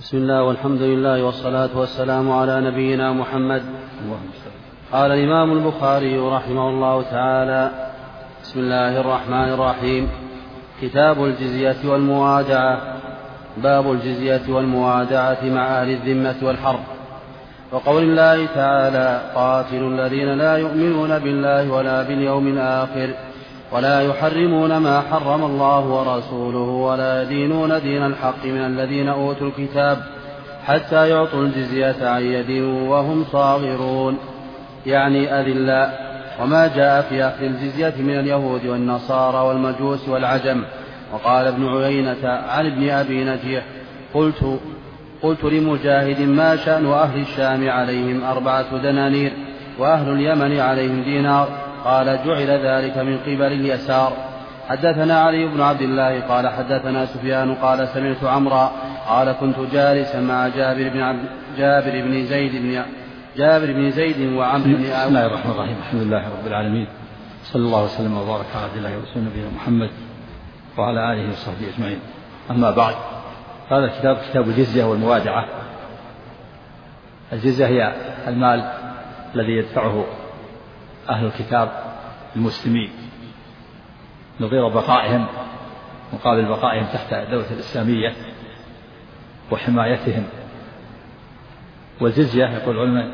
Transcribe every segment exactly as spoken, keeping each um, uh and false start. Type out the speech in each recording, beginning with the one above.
بسم الله والحمد لله والصلاة والسلام على نبينا محمد. قال الإمام البخاري رحمه الله تعالى: بسم الله الرحمن الرحيم. كتاب الجزية والموادعة. باب الجزية والموادعة مع أهل الذمة والحرب. وقول الله تعالى: قاتلوا الذين لا يؤمنون بالله ولا باليوم الآخر ولا يحرمون ما حرم الله ورسوله ولا يدينون دين الحق من الذين أوتوا الكتاب حتى يعطوا الجزية عن يد وهم صاغرون، يعني أذلاء. وما جاء في أخذ الجزية من اليهود والنصارى والمجوس والعجم. وقال ابن عيينة عن ابن أبي نجيح: قلت, قلت لمجاهد: ما شأن أهل الشام عليهم أربعة دنانير وأهل اليمن عليهم دينار؟ قال: جعل ذلك من قبل اليسار. حدثنا علي بن عبد الله قال حدثنا سفيان قال سمعت عمرا قال: كنت جالسا مع جابر بن عبد جابر بن زيد بن جابر بن زيد وعمرو بن بسم الله الرحمن الرحيم. الحمد لله رب العالمين، صلى الله وسلم وبارك على عبد الله ورسوله نبينا محمد وعلى آله وصحبه أجمعين. أما بعد، هذا الكتاب كتاب الجزية والموادعة. الجزية هي المال الذي يدفعه أهل الكتاب المسلمين نظير بقائهم، مقابل بقائهم تحت الدولة الإسلامية وحمايتهم. والجزية يقول العلماء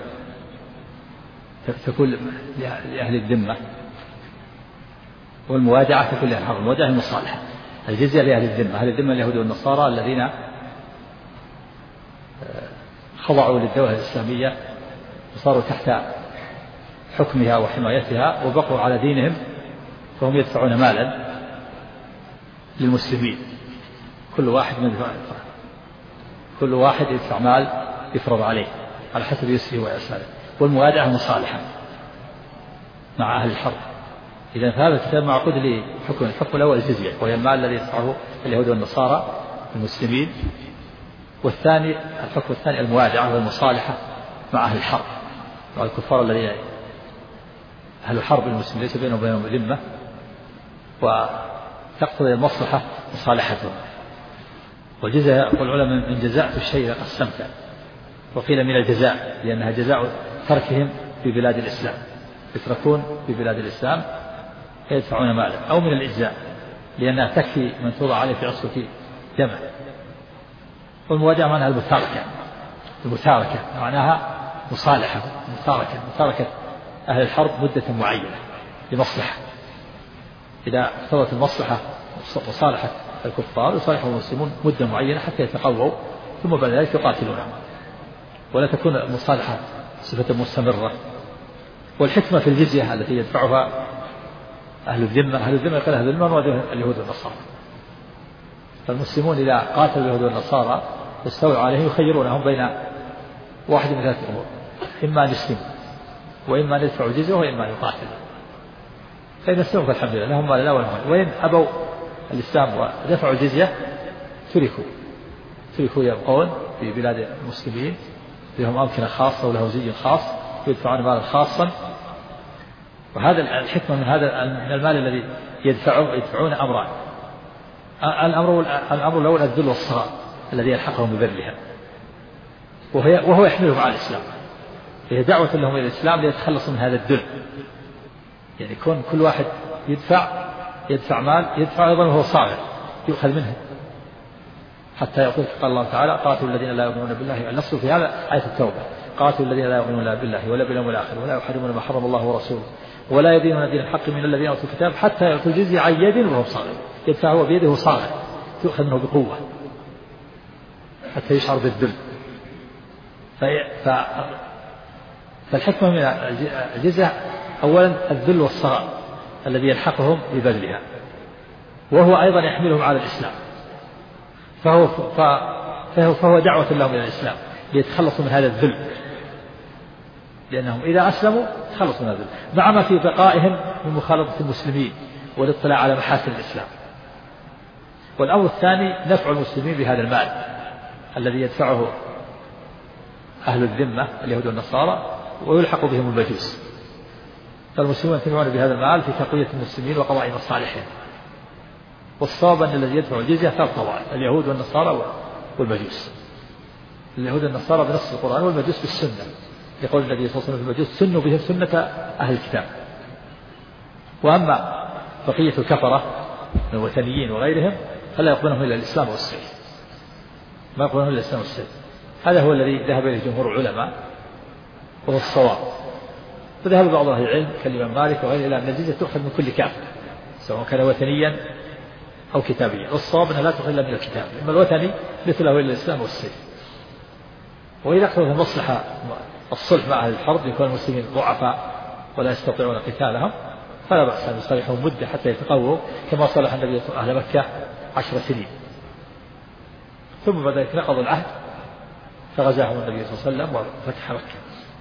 تكون لأهل الذمة، والموادعة تكون لأهل الحرب. الموادعة المصالحة. الجزية لأهل الذمة، أهل الذمة اليهود والنصارى الذين خضعوا للدولة الإسلامية وصاروا تحت حكمها وحمايتها وبقوا على دينهم، فهم يدفعون مالا للمسلمين. كل واحد من يدفع كل واحد يدفع مال يفرض عليه على حسب يسره ويساره. والموادعة مصالحة مع أهل الحرب. إذا فهذا الكتاب معقود لحكم. الحكم الأول الجزية، وهي المال الذي يدفعه اليهود والنصارى المسلمين. والثاني الحكم الثاني الموادعة والمصالحة مع أهل الحرب، مع الكفار الذين أهل حرب المسلمين ليس بينهم وبينهم ذمة، وتقتضي المصلحة مصالحتهم. والجزاء يقول العلماء من جزاء الشيء قسمته، وقيل من الجزاء لأنها جزاء تركهم في بلاد الإسلام، يتركون في بلاد الإسلام يدفعون مالا، أو من الإجزاء لأنها تكفي من توضع عليه في عصبة دمه. والمواجهة معناها المتاركة. المتاركة معناها مصالحة، متاركة متاركة أهل الحرب مدة معينة لمصلحة. إذا اقتضت المصلحة مصالحة الكفار يصالحهم المسلمون مدة معينة حتى يتقووا، ثم بعد ذلك يقاتلونهم، ولا تكون المصالحة صفة مستمرة. والحكمة في الجزية التي يدفعها أهل الذمة، أهل الذمة يقول أهل الذمة اليهود والنصارى. فالمسلمون إذا قاتلوا اليهود والنصارى يستولوا عليهم يخيرونهم بين واحد من ثلاثة أمور: إما أن يسلموا، وإما أن يدفعوا الجزية، وإما أن يقاتلوا. فإذا اسلموا فالحمد لله لهم ولا لا ولهم. وإن أبوا الإسلام ودفعوا الجزية تركوا تركوا يبقون في بلاد المسلمين، لهم أمكنة خاصة وله زي خاص يدفعون مالا خاصا. وهذا الحكمة من هذا من المال الذي يدفعه يدفعون أمران. الأمر الأمر الأول الذل والصغار الذي يلحقهم ببرها، وهي وهو يحملهم على الإسلام. هي دعوة لهم إلى الإسلام ليتخلصوا من هذا الذل. يعني يكون كل واحد يدفع يدفع مال يدفع أيضا وهو صاغر يؤخذ منه، حتى يقول قال الله تعالى: قاتلوا الذين لا يؤمنون بالله. النص في هذا آية التوبة: قاتلوا الذين لا يؤمنون لا بالله ولا باليوم الآخر ولا يحرمون ما حرم الله ورسوله ولا يدينون دين الحق من الذين أوتوا الكتاب حتى يعطوا الجزية عن يد وهم صاغر. يدفع هو بيده صاغر تؤخذ منه بقوة حتى يشعر بالذل. فالحكمة من الجزية أولا الذل والصغار الذي يلحقهم ببذلها، وهو أيضا يحملهم على الإسلام. فهو فهو, فهو دعوة لهم إلى الإسلام ليتخلصوا من هذا الذل، لأنهم إذا أسلموا تخلصوا من هذا الذل، مع ما في بقائهم من مخالطة المسلمين والاطلاع على محاسن الإسلام. والأمر الثاني نفع المسلمين بهذا المال الذي يدفعه أهل الذمة اليهود والنصارى ويلحق بهم المجوس. فالمسلمون ينتفعون بهذا المال في تقوية المسلمين وقضاء مصالحهم. والصواب أن الذي يدفع الجزية ثلاث طوائف: اليهود والنصارى والمجوس. اليهود النصارى بنص القرآن والمجوس بالسنة، يقول النبي صلى الله عليه وسلم المجوس سنوا بهم سنة أهل الكتاب. وأما بقية الكفرة من الوثنيين وغيرهم فلا يقبلهم إلا الإسلام والسيف، ما يقبلهم إلا الإسلام والسيف. هذا هو الذي ذهب إليه جمهور العلماء وهو الصواب. فذهب بعض أهل العلم كالإمام مالك وغيره إلى أن الجزية تؤخذ من كل كافر سواء كان وثنيا أو كتابيا، والصواب أنها لا تؤخذ إلا من الكتاب، إما الوثني مثله إلا الإسلام والسيف. وإذا اقتضت المصلحة الصلح مع أهل الحرب يكون المسلمين ضعفاء ولا يستطيعون قتالهم فلا بأس أن يصالحهم مدة حتى يتقووا كما صالح النبي أهل مكة عشر سنين، ثم بعد ذلك نقضوا العهد فغزاهم النبي صلى الله عليه وسلم وفتح مكة.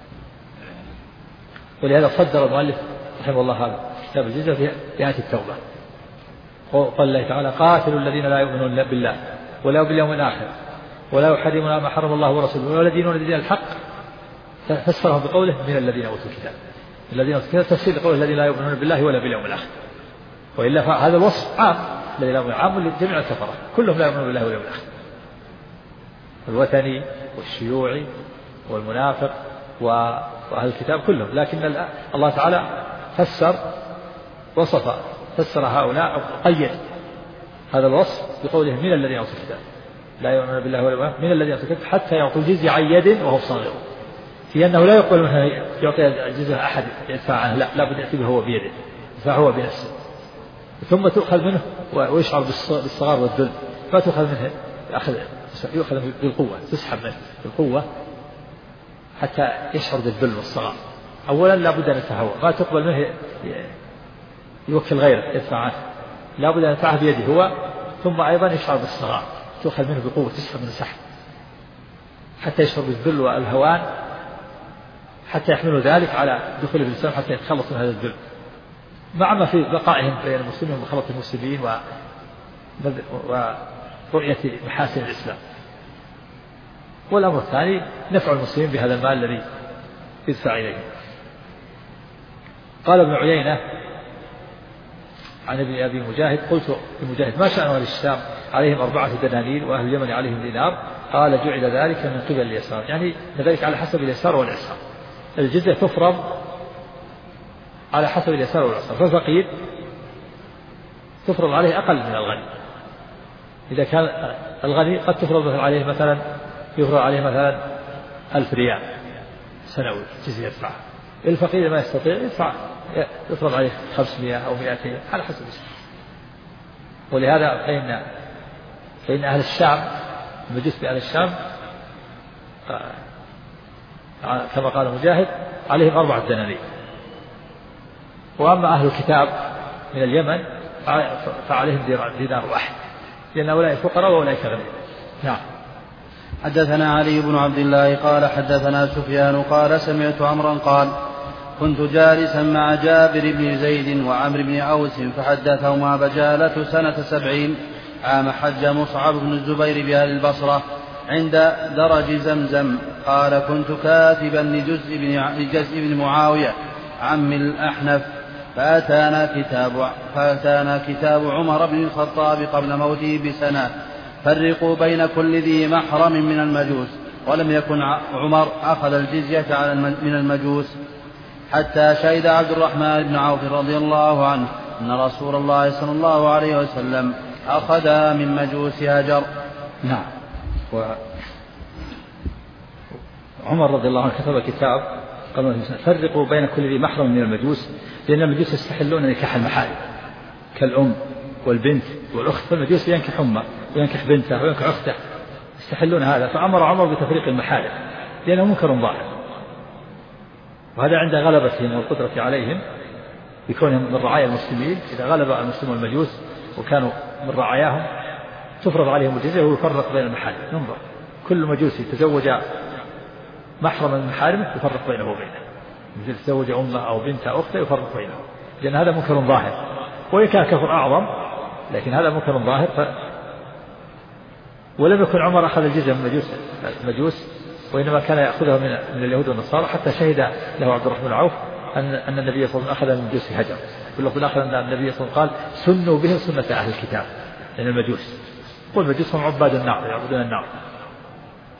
ولهذا صدر المؤلف رحمه الله هذا كتاب الجزية في آية التوبة، قال الله تعالى قاتلوا الذين لا يؤمنون بالله ولا باليوم الآخر ولا يحرمون ما حرم الله ورسوله ولا يدينون دين الحق، فسره بقوله من الذين أوتوا الكتاب. الذين أوتوا الكتاب تفسير قوله الذين لا يؤمنون بالله ولا باليوم الآخر، وإلا فهذا الوصف عام الذين لا يؤمنون عام لجميع الكفرة كلهم لا يؤمنون بالله واليوم الآخر، الوثني والشيوعي والمنافق وأهل الكتاب كلهم. لكن الله تعالى فسر وصف فسر هؤلاء قيد هذا الوصف بقوله من الذين أوتوا الكتاب لا يؤمنون بالله ولا باليوم من الذين أوتوا الكتاب حتى يعطوا الجزية عن يد وهم صاغرون، في أنه لا يقبل منه يعطي الجزية أحد يدفع عنه، لا لا بد يأتي هو بيده فهو بنفسه، ثم تؤخذ منه ويشعر بالصغار والذل، فتؤخذ منه أخذ يؤخذ بالقوة تسحب منه بالقوة حتى يشعر بالذل والصغار. أولا لا بد أن يتهوى، ما تقبل منه يوكل غيره يدفع عنه، لا بد أن يدفعه بيده هو، ثم أيضا يشعر بالصغار تؤخذ منه بقوة تسحب منه سحب حتى يشعر بالذل والهوان، حتى يحملوا ذلك على دخول الإسلام حتى يتخلصوا من هذا الذل، مع ما في بقائهم بين المسلمين ومخالطة المسلمين ورؤية محاسن الإسلام. والأمر الثاني نفع المسلمين بهذا المال الذي يدفع إليه. قال ابن عيينة عن ابن أبي مجاهد قلت لمجاهد ما شأن أهل الشام عليهم أربعة دنانير وأهل اليمن عليهم دينار؟ قال جعل ذلك من قبل اليسار، يعني ذلك على حسب اليسار والإعسار، الجزية تفرض على حسب اليسار والإعسار، فالفقير تفرض عليه أقل من الغني، إذا كان الغني قد تفرض عليه مثلا يفرض عليه مثلا ألف ريال سنوي جزية يدفعها، الفقير ما يستطيع يدفع يفرض عليه خمسمائة أو مئتين على حسب الإسلام. ولهذا فإن فإن أهل الشام المجوس بأهل الشام كما قال مجاهد عليهم أربعة دنانير، وأما أهل الكتاب من اليمن فعليهم دينار واحد، لأن أولئك فقراء وأولئك غنيين. نعم. حدثنا علي بن عبد الله قال حدثنا سفيان قال سمعت عمرا قال كنت جالسا مع جابر بن زيد وعمرو بن أوس فحدثهما بجالة سنة سبعين عام حج مصعب بن الزبير بأهل البصرة عند درج زمزم قال كنت كاتبا لجزء بن, لجزء بن معاوية عم الأحنف فأتانا كتاب, فأتانا كتاب عمر بن الخطاب قبل موته بسنة فرقوا بين كل ذي محرم من المجوس، ولم يكن عمر أخذ الجزية على من المجوس حتى شهد عبد الرحمن بن عوف رضي الله عنه أن رسول الله صلى الله عليه وسلم أخذ من مجوس هجر. نعم. وعمر رضي الله عنه كتب كتاب قال فرقوا بين كل ذي محرم من المجوس، لأن المجوس يستحلون نكاح المحارم كالأم والبنت والأخت، فالمجوس ينكح أمه وينكح بنته وينكح أخته يستحلون هذا، فأمر عمر بتفريق المحارم لأنه منكر ظاهر، وهذا عند غلبتهم والقدرة عليهم بكونهم من رعايا المسلمين. إذا غلب المسلمون المجوس وكانوا من رعاياهم تفرض عليهم الجزية ويفرق بين المحارم. ننظر كل مجوسي تزوج محرم من محارمه يفرق بينه وبينه، مثل تزوج أمه أو بنت أو أخته يفرق بينه، لأن هذا منكر ظاهر، وإن كان كفر أعظم لكن هذا منكر ظاهر. ف... ولم يكن عمر أخذ الجزية من مجوس المجوس، وإنما كان يأخذها من, من اليهود والنصارى، حتى شهد له عبد الرحمن بن عوف أن, أن النبي صلى الله عليه وسلم أخذ من مجوس هجر. في اللفظ الآخر أن النبي صلى الله عليه وسلم قال سنوا بهم سنة أهل الكتاب، لأن المجوس والمجوس هم عباد النار يعبدون النار،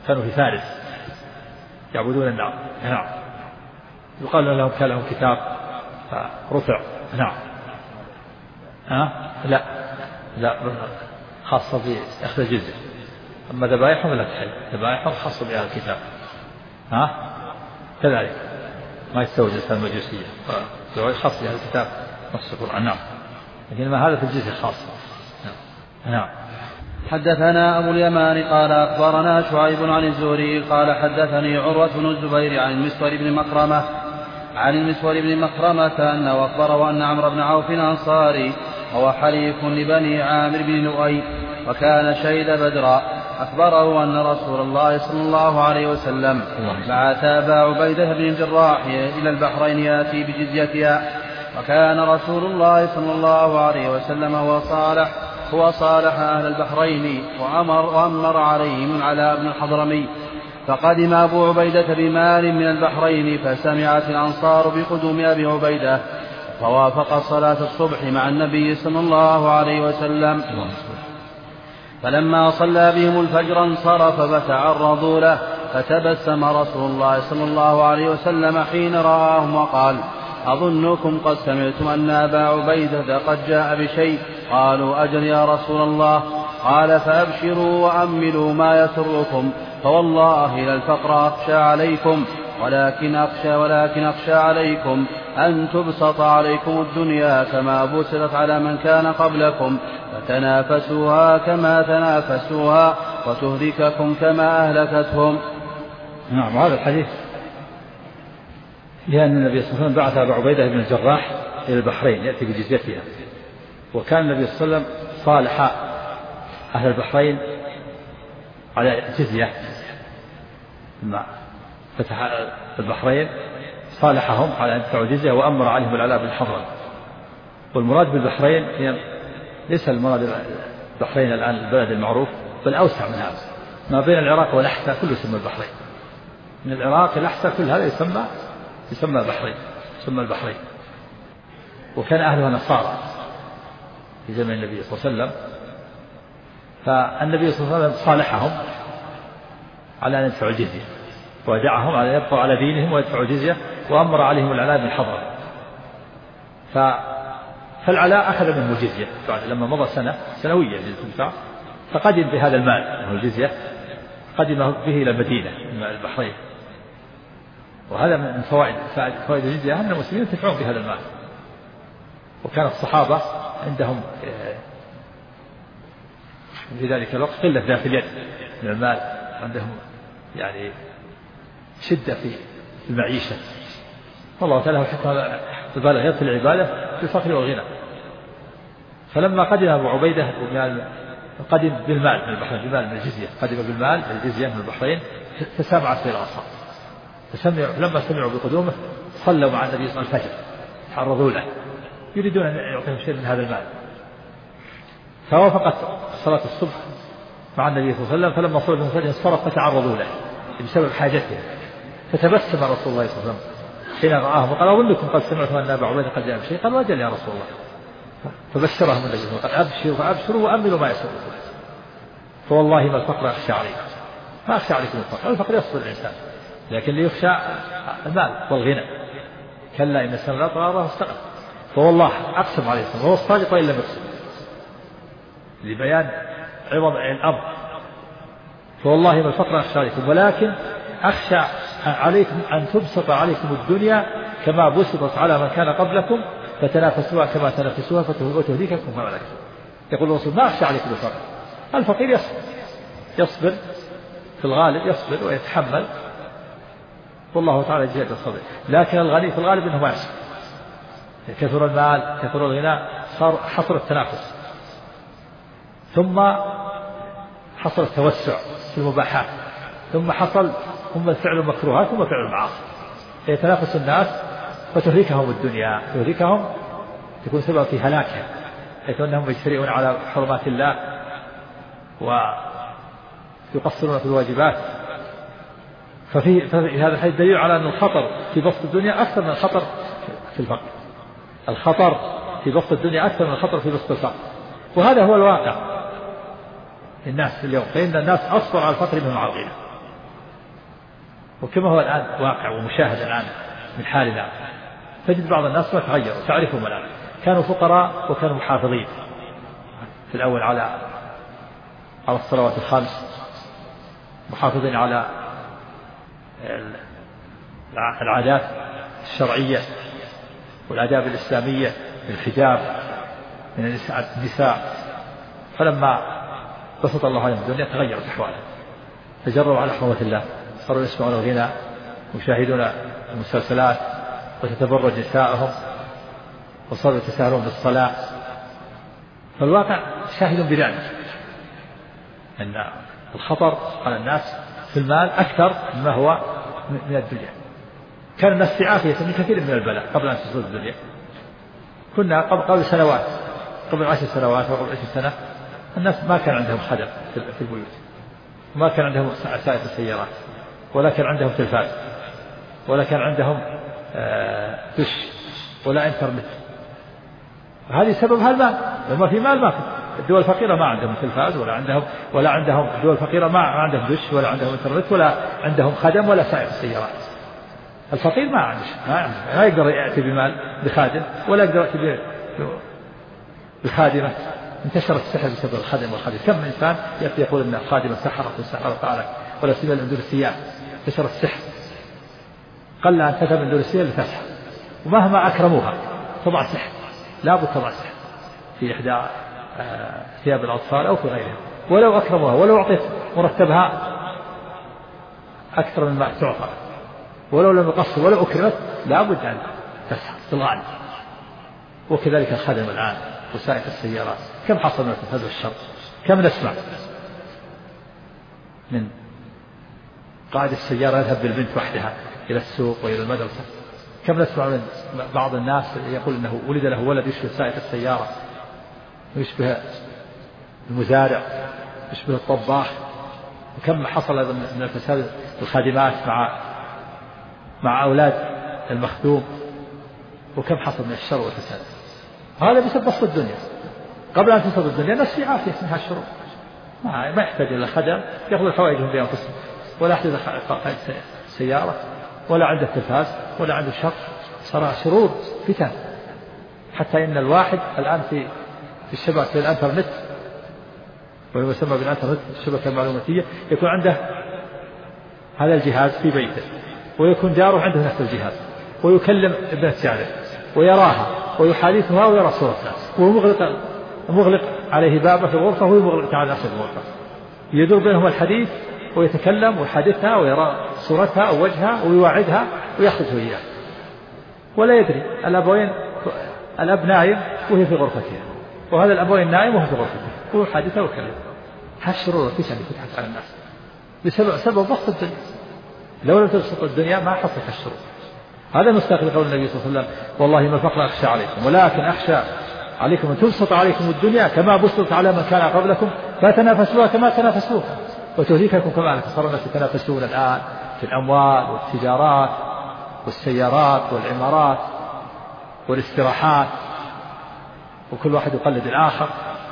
كانوا في فارس يعبدون النار. نعم. يقال لهم كان لهم كتاب فرفع. نعم. ها؟ لا لا خاصة بأخذ الجزية. أما ذبائحهم لا تحل، ذبائحهم خاصة بأهل الكتاب. ها؟ كذلك ما يستوي الإنسان المجوسية، خاص بأهل الكتاب نص القرآن. نعم. لكن ما هذا في الجزية خاصة. نعم. نعم. حدثنا أبو اليمان قال أخبرنا شعيب عن الزهري قال حدثني عروة بن الزبير عن المسور بن مخرمة عن المسور بن مخرمة أنه أخبره أن عمرو بن عوف الأنصاري هو حليف لبني عامر بن لؤي وكان شهد بدرا أخبره أن رسول الله صلى الله عليه وسلم بعث أبا عبيدة بن الجراح إلى البحرين يأتي بجزيتها، وكان رسول الله صلى الله عليه وسلم هو صالح هو صالح أهل البحرين وأمر, وأمر عليهم العلاء بن الحضرمي. فقدم أبو عبيدة بمال من البحرين فسمعت الأنصار بقدوم أبي عبيدة فوافق صلاة الصبح مع النبي صلى الله عليه وسلم، فلما صلى بهم الفجر انصرف فتعرضوا له فتبسم رسول الله صلى الله عليه وسلم حين رآهم وقال أظنكم قد سمعتم أن أبا عبيدة قد جاء بشيء. قالوا أجل يا رسول الله. قال فأبشروا وأملوا ما يسركم، فوالله لا الفقر أخشى عليكم ولكن أخشى, ولكن أخشى عليكم أن تبسط عليكم الدنيا كما بسطت على من كان قبلكم فتنافسوها كما تنافسوها وتهلككم كما أهلكتهم. نعم. هذا الحديث لأن النبي صلى الله عليه وسلم بعث أبا عبيدة بن الجراح إلى البحرين يأتي بجزيتها، وكان النبي صلى الله عليه وسلم صالح أهل البحرين على جزية لما فتح البحرين صالحهم على أن يدفعوا جزية وأمر عليهم العلاء بن الحضرمي. والمراد بالبحرين هي ليس المراد البحرين الآن البلد المعروف بل أوسع من هذا، ما بين العراق والأحساء كله يسمى البحرين، من العراق الأحساء كل هذا يسمى يسمى البحرين يسمى البحرين. وكان أهلها نصارى في زمن النبي صلى الله عليه وسلم، فالنبي صلى الله عليه وسلم صالحهم على أن يدفعوا الجزية ودعهم على أن يبقوا على دينهم ويدفعوا الجزية وأمر عليهم العلاء بن الحضرمي. فالعلاء أخذ منه الجزية بعد لما مضى سنة سنوية للدفاع، فقدم بهذا المال وهو الجزية قدم به إلى المدينة من البحرين. وهذا من فوائد فوائد الجزية أن المسلمين ينتفعون بهذا المال. وكان الصحابة عندهم في ذلك الوقت قلة ذات اليد من المال، عندهم يعني شدة في المعيشة، والله تعالى حكمة البالغ في العبادة في الفقر والغنى. فلما قدم أبو عبيدة قدم بالمال من البحرين بالمال من الجزية قدم بالمال من الجزية من البحرين تسامعت في الأنصار، فسمعوا لما سمعوا بقدومه صلوا مع النبي صلى الله عليه وسلم الفجر تعرضوا له يريدون أن يعطيهم شيء من هذا المال. فوافقت صلاة الصبح مع النبي صلى الله عليه وسلم، فلما صلوا بهم الفجر انصرف فتعرضوا له بسبب حاجتهم، فتبسم رسول الله صلى الله عليه وسلم حين رآهم وقال أظنكم قد سمعتم أن أبا عبيدة قد جاء بشيء. قالوا أجل يا رسول الله. فبشرهم النبي صلى الله عليه وسلم أبشروا فأبشروا وأملوا ما يسركم، فوالله ما الفقر أخشى عليكم، ما أخشى عليكم الفقر، الفقر يصبر الإنسان لكن ليخشى المال والغنى، كلا إن السماء لا طغى استقر. فوالله أقسم عليه الصلاة وهو الصادق وإن لم يقسم لبيان عوض الأمر، فوالله ما الفقر أخشى عليكم ولكن أخشى عليكم أن تبسط عليكم الدنيا كما بسطت على من كان قبلكم فتنافسوها كما تنافسوها وتهلككم كما هلكتم. يقول الرسول ما أخشى عليكم الفقر، الفقير يصبر يصبر في الغالب يصبر ويتحمل والله تعالى يجزيه الصبر، لكن الغني في الغالب انه ما يصبر، كثر المال كثر الغنى صار حصل التنافس، ثم حصل التوسع في المباحات، ثم حصل ثم فعل المكروهات ثم فعل المعاصي، يتنافس الناس فتهلكهم الدنيا تهلكهم تكون سبب في هلاكهم، حيث انهم يجترئون على حرمات الله ويقصرون في الواجبات. ففي, ففي هذا الحديث دليل على أن الخطر في بسط الدنيا أكثر من الخطر في الفقر، الخطر في بسط الدنيا أكثر من الخطر في بسط الفقر، وهذا هو الواقع الناس اليوم، فإن الناس أصبر على الفقر منهم على الغنى، وكما هو الآن واقع ومشاهد الآن من حالنا، تجد بعض الناس ما تغيروا، تعرفهم الآن كانوا فقراء وكانوا محافظين في الأول على على الصلوات الخمس، محافظين على العادات الشرعية والآداب الإسلامية بالحجاب من النساء، فلما بسط الله عليهم الدنيا تغيرت أحوالهم، تجروا على حرمة الله، صاروا يسمعون الغنى ويشاهدون المسلسلات وتتبرج نساءهم، وصاروا يتساهلون بالصلاة. فالواقع شاهد بذلك أن الخطر على الناس في المال أكثر مما هو من الدنيا. كان الناس في عافية من كثير من البلاء قبل أن تصل الدنيا. كنا قبل, قبل سنوات قبل عشر سنوات أو قبل عشر سنة الناس ما كان عندهم خدم في البيوت، ما كان عندهم سائق السيارات، ولا كان عندهم تلفاز، ولا كان عندهم دش ولا انترنت. هذه سبب هذا لما في مال. ما في الدول الفقيرة ما عندهم تلفاز ولا عندهم ولا عندهم الدول الفقيرة ما عندهم دش ولا عندهم انترنت ولا عندهم خدم ولا سائق السيارات. الفقير ما عنده ما يقدر يأتي بمال بخادم ولا يقدر يأتي بخادمة. انتشر السحر بسبب الخادم والخادم. كم من إنسان يأتي يقول أن الخادمة سحرت وسحرت فعلت، ولا سبيل الأندلسيات انتشر السحر. قل أن تذهب الأندلسية لتسحر، ومهما أكرموها تضع سحر، لا بد تضع سحر في إحدى ثياب الأطفال أو في غيرها، ولو أكرموها ولو أعطيت مرتبها أكثر مما تعطى، ولو لم يقصر ولو أكرمت لا بد أن تسحر تغالب. وكذلك الخدم الآن وسائق السيارات، كم حصل من الفساد والشر. كم نسمع من قائد السيارة يذهب بالبنت وحدها إلى السوق وإلى المدرسة. كم نسمع من بعض الناس يقول أنه ولد له ولد يشبه سائق السيارة ويشبه المزارع يشبه الطباخ. وكم حصل من الفساد الخادمات مع مع أولاد المخدوم، وكم حصل من الشر والفساد. هذا بسبب بسط الدنيا. قبل أن تصل الدنيا الناس في عافية من هالشرور، ما ما يحتاج إلى خدم يأخذ حوائجهم بأنفسهم، ولا يحتاج قائد سيارة ولا عنده تلفاز ولا عنده شر. صار شرور فتن، حتى إن الواحد الآن في في الشبكة في الإنترنت، وهو يسمى بالإنترنت الشبكة المعلوماتية، يكون عنده هذا الجهاز في بيته، ويكون جاره عنده نفس الجهاز، ويكلم ابنة جاره ويراها ويحادثها ويرى صورتها، وهو مغلق مغلق عليه بابه في الغرفة وهو مغلق على نفس الغرفة. يدور بينهم الحديث ويتكلم ويحادثها ويرى صورتها أو وجهها ويواعدها ويأخذه إياه، ولا يدري. الأبوين الأب نايم وهي في غرفتها، وهذا الأبوين نايم وهو في غرفته وهو حادثها ويكلم. هالشرور الفتن اللي فتحت على الناس بسبب سبب بسط الدنيا. لو لم تبسط الدنيا ما حصلت الشرور. هذا مستقل قول النبي صلى الله عليه وسلم: والله ما الفقر أخشى عليكم ولكن أخشى عليكم أن تبسط عليكم الدنيا كما بسطت على من كان قبلكم فتنافسوها كما تنافسوها وتهلككم كما أهلكت. صار الناس يتنافسون الآن في الأموال والتجارات والسيارات والعمارات والاستراحات، وكل واحد يقلد الآخر،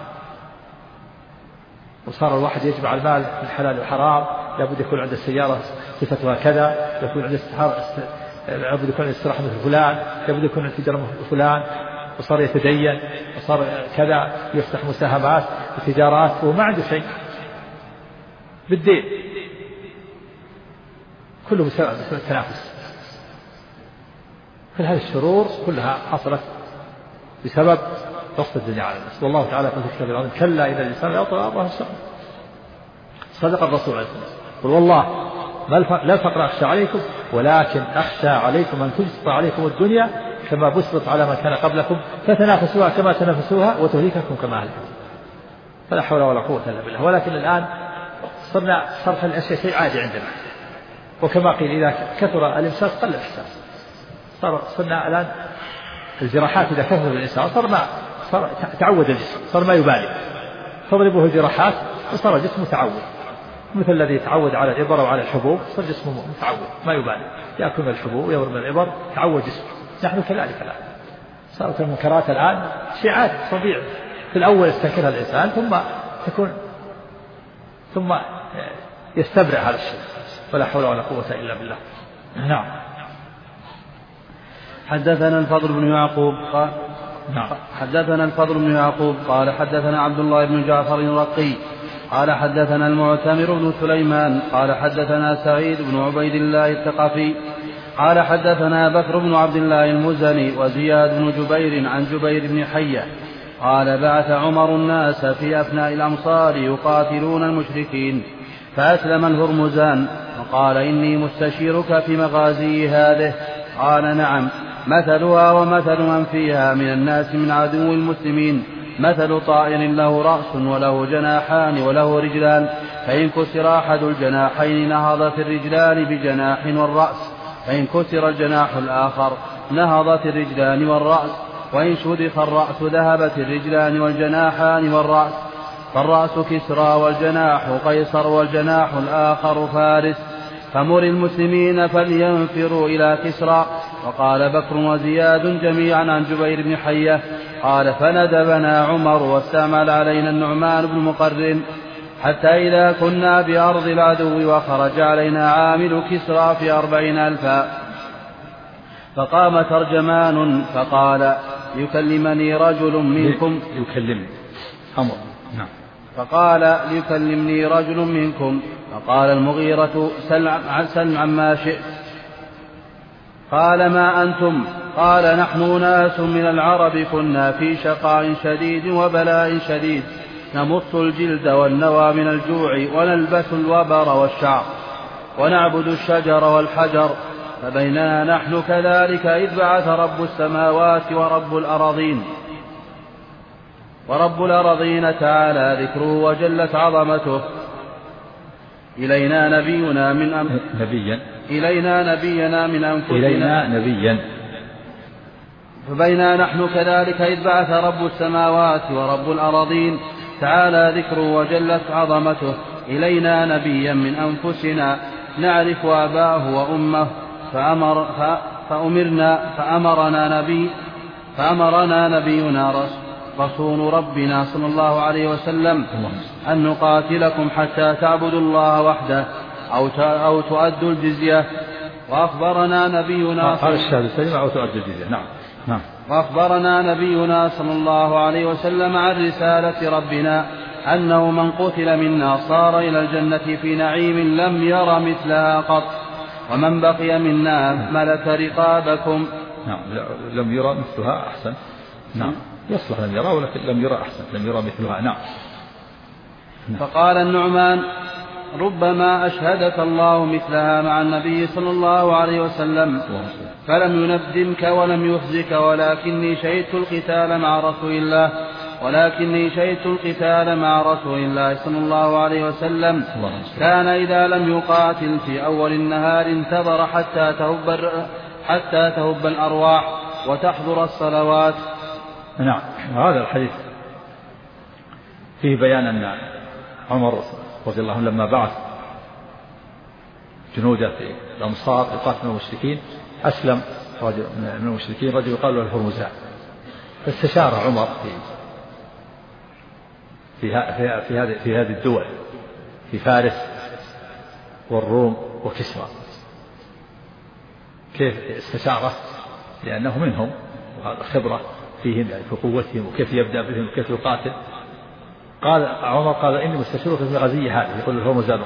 وصار الواحد يجمع المال من حلال وحرام. لابد يكون عنده السيارة صفتها كذا، يكون عنده لابد يكون عنده استراحة مثل فلان، لابد يكون عنده تجارة مثل فلان، وصار يتدين وصار كذا يفتح مساهمات وتجارات وما عنده شيء بالدين. كله بسبب التنافس. كل هذه الشرور كلها حصلت بسبب بسط الدنيا على الناس. والله تعالى قال في كتابه العظيم: كلا إن الإنسان ليطغى أن رآه استغنى. صدق الرسول عليه الصلاة والسلام. قل والله لا الفقر أخشى عليكم ولكن أخشى عليكم أن تبسط عليكم الدنيا كما بسطت على من كان قبلكم فتنافسوها كما تنافسوها وتهلككم كما أهلكت. فلا حول ولا قوة إلا بالله. ولكن الآن صرنا صرف الأشياء شيء عادي عندنا، وكما قيل إذا كثر الإمساك قل الإحساس. صار صرنا الآن الجراحات إذا كثر الإنسان صار ما صار تعود الجسم، صار ما يبالي، تضربه الجراحات وصار جسمه تعود، مثل الذي يتعود على الإبر وعلى الحبوب صار جسمه متعود ما يبالي، يأكل من الحبوب ويضرب من الإبر تعود جسمه. نحن كذلك الآن صارت المنكرات الآن شيء عادي طبيعي. في الأول يستنكرها الإنسان ثم تكون ثم يستبرع هذا الشيء ولا حول ولا قوة إلا بالله. نعم. حدثنا الفضل بن يعقوب قال نعم. حدثنا الفضل بن يعقوب قال حدثنا عبد الله بن جعفر الرقي قال حدثنا المعتمر بن سليمان قال حدثنا سعيد بن عبيد الله الثقفي قال حدثنا بكر بن عبد الله المزني وزياد بن جبير عن جبير بن حية قال بعث عمر الناس في أفناء الأمصار يقاتلون المشركين فأسلم الهرمزان وقال إني مستشيرك في مغازي هذه. قال نعم، مثلها ومثل من فيها من الناس من عدو المسلمين مثل طائر له رأس وله جناحان وله رجلان، فإن كسر أحد الجناحين نهضت الرجلان بجناح والرأس، فإن كسر الجناح الآخر نهضت الرجلان والرأس، وإن شدخ الرأس ذهبت الرجلان والجناحان والرأس، فالرأس كسرى والجناح قيصر والجناح الآخر فارس، فمر المسلمين فلينفروا إلى كسرى. وقال بكر وزياد جميعا عن جبير بن حية قال فندبنا عمر واستعمل علينا النعمان بن مقرن حتى إذا كنا بأرض العدو وخرج علينا عامل كسرى في أربعين ألفا، فقام ترجمان فقال ليكلمني رجل منكم يكلمني أمر نعم فقال ليكلمني رجل منكم، فقال المغيرة سل عما شئت. قال ما أنتم؟ قال نحن ناس من العرب كنا في شقاء شديد وبلاء شديد، نمص الجلد والنوى من الجوع ونلبس الوبر والشعر ونعبد الشجر والحجر، فبيننا نحن كذلك إذ بعث رب السماوات ورب الأراضين ورب الأراضين تعالى ذكره وجلت عظمته إلينا نبينا من أم... نبيا إلينا نبينا من أنفسنا إلينا نبيا فبينا نحن كذلك إذ بعث رب السماوات ورب الأراضين تعالى ذكره وجلت عظمته إلينا نبيا من أنفسنا نعرف أباه وأمه، فأمر فأمرنا فأمرنا نبي فأمرنا نبينا رسول ربنا صلى الله عليه وسلم أن نقاتلكم حتى تعبدوا الله وحده أو أو تؤدوا الجزية. وأخبرنا نبينا قال الشهادتين أو تؤدوا الجزية. نعم نعم. وأخبرنا نبينا صلى الله عليه وسلم عن رسالة ربنا أنه من قتل منا صار إلى الجنة في نعيم لم ير مثلها قط، ومن بقي منا ملك رقابكم. نعم لم يرى مثلها أحسن. نعم يصلح لم يرى ولكن لم يرى أحسن، لم يرى مثلها. نعم. فقال النعمان ربما أشهدك الله مثلها مع النبي صلى الله عليه وسلم فلم يندمك ولم يخزك، ولكني شهدت القتال مع رسول الله ولكني شهدت القتال مع رسول الله صلى الله عليه وسلم كان إذا لم يقاتل في أول النهار انتظر حتى تهب حتى تهب الأرواح وتحضر الصلوات. نعم. هذا الحديث فيه بيان أن عمر رضي الله عنه لما بعث جنوده في الأمصار يقاتل المشركين أسلم رجل من المشركين رجل يقال له الهرمزان، فاستشار عمر في في في في هذه في هذه الدول في فارس والروم وكسرى، كيف استشاره لأنه منهم وهذا خبرة فيهم يعني في قوتهم وكيف يبدأ بهم وكيف يقاتل. قال عمر قال إني مستشيرك في غزية هذه، يقول الهرمزان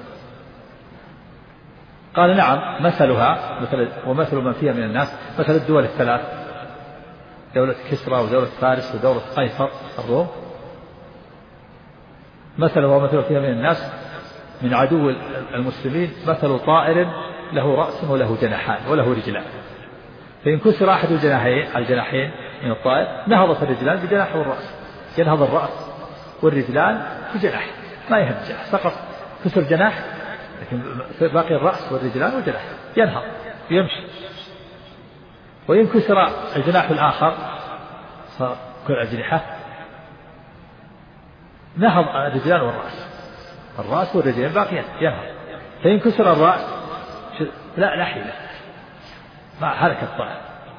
قال نعم مثلها مثل ومثل من فيها من الناس مثل الدول الثلاث، دولة كسرى ودولة فارس ودولة قيصر الروم، مثلها ومثل فيها من الناس من عدو المسلمين مثل طائر له رأس وله جناحان وله رجلان، فإن كسر أحد الجناحين الجناحين من الطائر نهضت الرجلان بجناح والرأس، ينهض الرأس والرجلان بجناح ما يهم جناح سقط كسر جناح، لكن باقي الرأس والرجلان والجناح ينهض يمشي. وإن كسر الجناح الآخر صار كل أجنحة نهض الرجلان والرأس، الرأس والرجلين باقيان ينهض. فإن كسر الرأس لا لا حيلة مع حركة الطائر،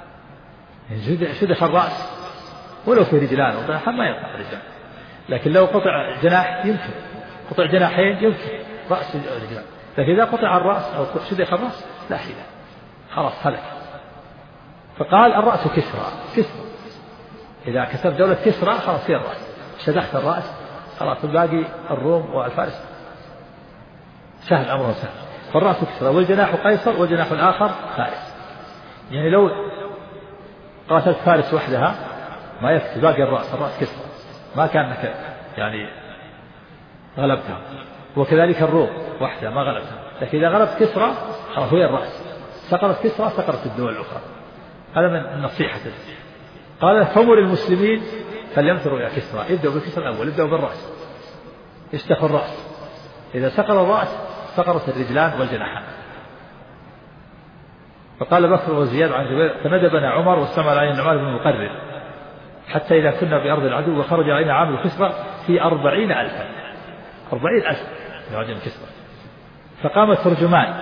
شدخ الرأس ولو في رجلان وجناحان ما يقطع الرجلان، لكن لو قطع جناح يمكن، قطع جناحين يمكن رأس الرجلان، لكن إذا قطع الرأس أو شدخ الرأس لا حيلة، خلاص هلك. فقال الرأس كسرى كسرى، إذا كسر دولة كسرى خلاص هي الرأس، شدخت الرأس خلاص، الباقي الروم والفارس سهل أمره سهل. فالرأس كسرى والجناح قيصر والجناح الآخر فارس. يعني لو قاتلت فارس وحدها ما يكفي باقي الرأس، الرأس كسرى ما كانك يعني غلبتها، وكذلك الروم وحدها ما غلبتها. لكن إذا غلبت كسرى خلاص هي الرأس، سقطت كسرى سقطت الدول الأخرى. هذا من النصيحة. قال فمر المسلمين فلينظروا إلى كسرى، يبدأوا بالكسرى الأول، يبدأوا بالرأس، يشتخوا الرأس، إذا سقط الرأس سقطت الرجلان والجناحان. فقال بكر وزياد عن جبير فندبنا عمر واستمع علينا النعمان بن مقرر حتى إذا كنا بأرض العدو وخرج علينا عامل كسرى في أربعين ألفا، أربعين ألف من كسرى. فقام الترجمان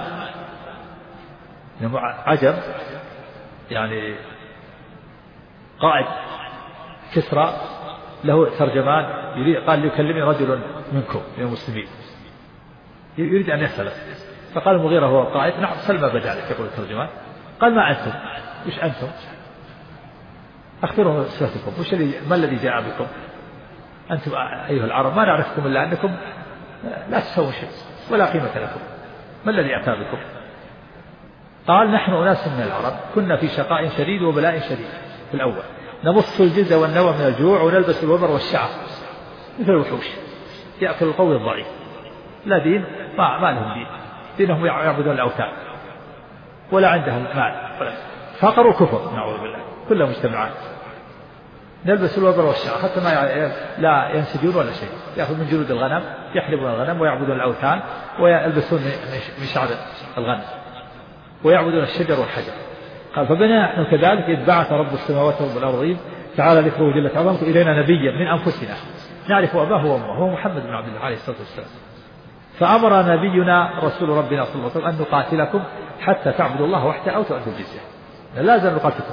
عجب يعني قائد كسرى له ترجمان يريد، قال يكلمني رجل منكم من المسلمين يريد أن يسأل. فقال المغيرة هو القائد نعم سل ما بدا لك، يقول الترجمان. قال ما أنتم؟ وش أنتم؟ أخبروا صفتكم، وش اللي ما الذي جاء بكم؟ أنتم أيها العرب ما نعرفكم إلا أنكم لا تسووا شيء ولا قيمة لكم، ما الذي أتى بكم؟ قال نحن أناس من العرب كنا في شقاء شديد وبلاء شديد في الأول، نمص الجلد والنوى من الجوع ونلبس الوبر والشعر مثل الوحوش، يأكل القوي الضعيف، لا دين، ما, ما لهم دين، دينهم يعبدون الأوثان ولا عندهم مال، فقر وكفر نعوذ بالله كلهم مجتمعات. نلبس الوبر والشعر حتى ما لا ينسجون ولا شيء، يأخذ من جلود الغنم، يحلبون الغنم ويعبدون الأوثان ويلبسون من شعر الغنم ويعبدون الشجر والحجر. قال فبنا نحن كذلك إذ بعث رب السماوات ورب الأرضين تعالى ذكره جل عظمته إلينا نبيا من أنفسنا نعرف أباه وأمه هو محمد بن عبد الله عليه الصلاة والسلام. فأمر نبينا رسول ربنا صلى الله عليه وسلم أن نقاتلكم حتى تعبدوا الله وحده أو تؤدوا الجزية، لازم نقاتلكم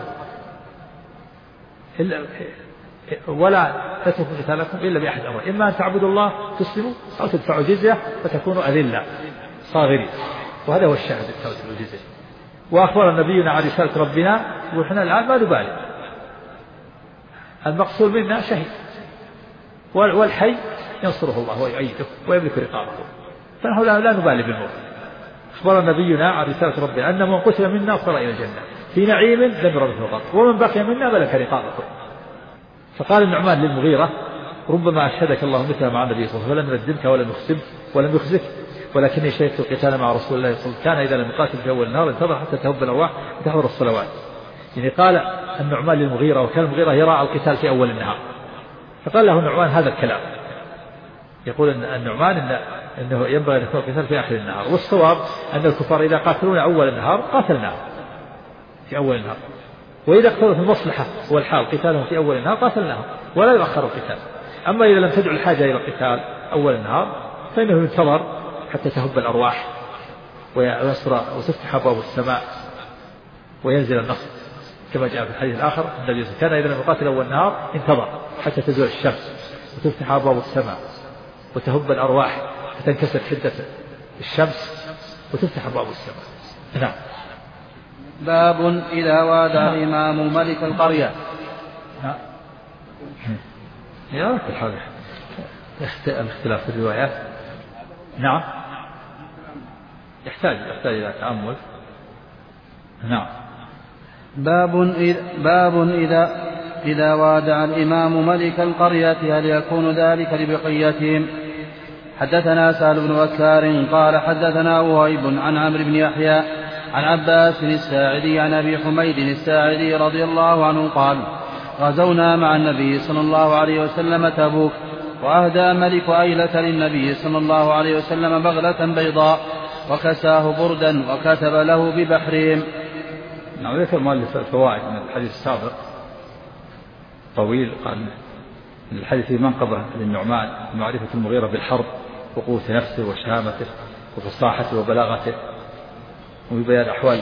ولا تتركوا قتالكم إلا بأحد أمرين، إما أن تعبدوا الله تسلموا أو تدفعوا جزية فتكونوا أذلة صاغرين، وهذا هو الشاهد التوسل الجزية. وأخبر نبينا عن رسالة ربنا ونحن الآن ما نبالي، المقصود منا شهيد والحي ينصره الله ويؤيده ويملك رقابه، فنحن لا نبالي بالموت. أخبر نبينا عن رسالة ربنا أن من قتل منا صار إلى الجنة في نعيم لم ير مثله قط ومن بقي منا ملك رقابه. فقال النعمان للمغيرة ربما أشهدك الله مثل مع النبي صلى الله عليه وسلم فلم يردمك ولم يخزك ولم يخزك ولكني شهدت القتال مع رسول الله صلى الله عليه وسلم كان إذا لم يقاتل في أول النهار انتظر حتى تهب الأرواح وتحضر الصلوات. يعني قال النعمان للمغيرة وكان المغيرة يرى القتال في أول النهار، فقال له النعمان هذا الكلام، يقول أن النعمان إن أنه ينبغي أن يكون القتال في آخر النهار، والصواب أن الكفار إذا قاتلون أول النهار قاتلناهم في أول النهار، وإذا اقتضت المصلحة والحال قتالهم في أول النهار قاتلناهم ولا يؤخر القتال. أما إذا لم تدع الحاجة إلى القتال أول النهار فإنه ينتظر حتى تهب الأرواح ويسرى وتفتح أبواب السماء وينزل النصر كما جاء في الحديث الآخر النبي كان إذا لم يقاتل أول النهار انتظر حتى تزول الشمس وتفتح أبواب السماء وتهب الأرواح فتنكسر حدة الشمس وتفتح أبواب السماء. نعم. باب إذا وادى الإمام ملك القرية. يا في الحاجة الاختلاف في الروايات. نعم يحتاج يحتاج إلى تأمل. نعم. باب إذا, باب إذا إذا وادع الإمام ملك القرية هل يكون ذلك لبقيتهم؟ حدثنا سهل بن بكار قال حدثنا وهيب عن عمرو بن يحيى عن عباس الساعدي عن أبي حميد الساعدي رضي الله عنه قال غزونا مع النبي صلى الله عليه وسلم تبوك وأهدى ملك أيلة للنبي صلى الله عليه وسلم بغلة بيضاء وكساه بردا وكتب له ببحرهم. نعم. ذكر مؤلف الفوائد من الحديث السابق طويل، قال الحديث منقبة للنعمان معرفة المغيرة بالحرب وقوة نفسه وشهامته وفصاحته وبلاغته وبيان أحوال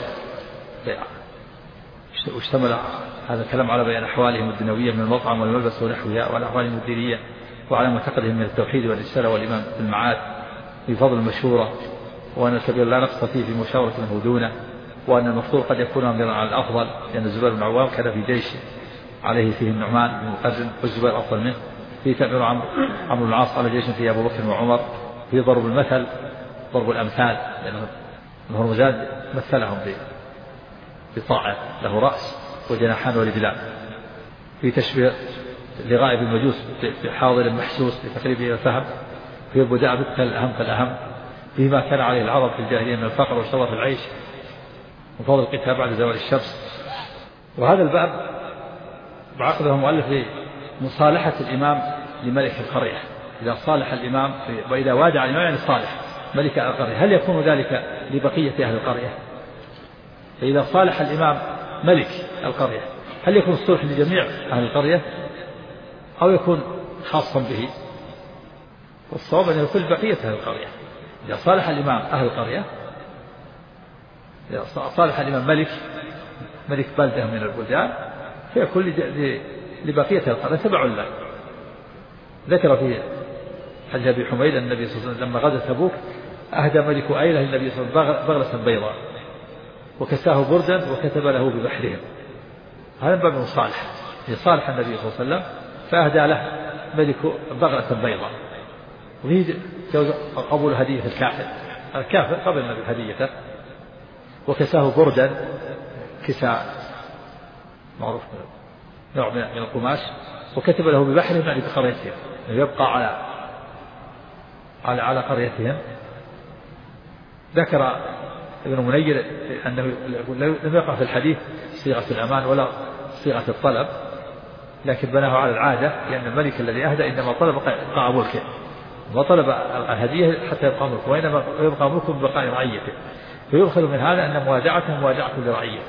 واشتمل هذا الكلام على بيان أحوالهم الدنيوية من المطعم والملبس ونحوها وعلى أحوالهم الدينية وعلى معتقدهم من التوحيد والرسالة والإيمان بالمعاد بفضل المشورة وأن الكبير لا نقص فيه في مشاورة له دونه، وأن المفضول قد يكون أميرا على الأفضل، لأن الزبير بن العوام كان في جيش عليه فيه النعمان بن مقرن والزبير أفضل منه، في تأمير عمرو عمرو بن العاص على جيش فيه أبو بكر وعمر، في ضرب المثل ضرب الأمثال، لأن هرمزان مثلهم بطاعة له رأس وجناحان ورجلان، في تشبيه لغائب المجوس بحاضر محسوس لتقريبه إلى الفهم، في البداء بالتل الأهم فالأهم، فيما كان عليه العرب في الجاهلية من الفقر وشرف العيش وفضل القتال بعد زوال الشمس. وهذا الباب بعقده المؤلف لمصالحة الإمام لملك القرية، إذا صالح الإمام وإذا وادع الإمام يعني صالح ملك القرية، هل يكون ذلك لبقية أهل القرية؟ فإذا صالح الإمام ملك القرية هل يكون الصلح لجميع أهل القرية أو يكون خاصا به؟ والصواب أن يكون بقية أهل القرية. إذا صالح الإمام أهل القرية، إذا صالح الإمام ملك ملك بلدة من البلدان فيكون لبقية أهل القرية تبع له. ذكر في حديث أبي حميد أن النبي صلى الله عليه وسلم لما غزا تبوك أهدى ملك أيلة للنبي صلى الله عليه وسلم بغلة بيضاء وكساه بردا وكتب له ببحرهم. هذا باب المصالحة، يصالح النبي صلى الله عليه وسلم فأهدى له ملك بغلة بيضاء، وهي قبول هدية الكافر، الكافر قبل النبي هديته، وكساه بردا كساء معروف نوع من القماش، وكتب له ببحرهم يعني بقريتهم، يبقى على على على قريتهم. ذكر ابن منير أنه لم يقع في الحديث صيغة الأمان ولا صيغة الطلب، لكن بناه على العادة، لأن الملك الذي أهدى إنما طلب بقاء ملكه، وطلب الهدية حتى يبقى ملكه، وإنما يبقى ملكه ببقاء رعيته، فيؤخذ من هذا أن موادعته موادعة لرعيته.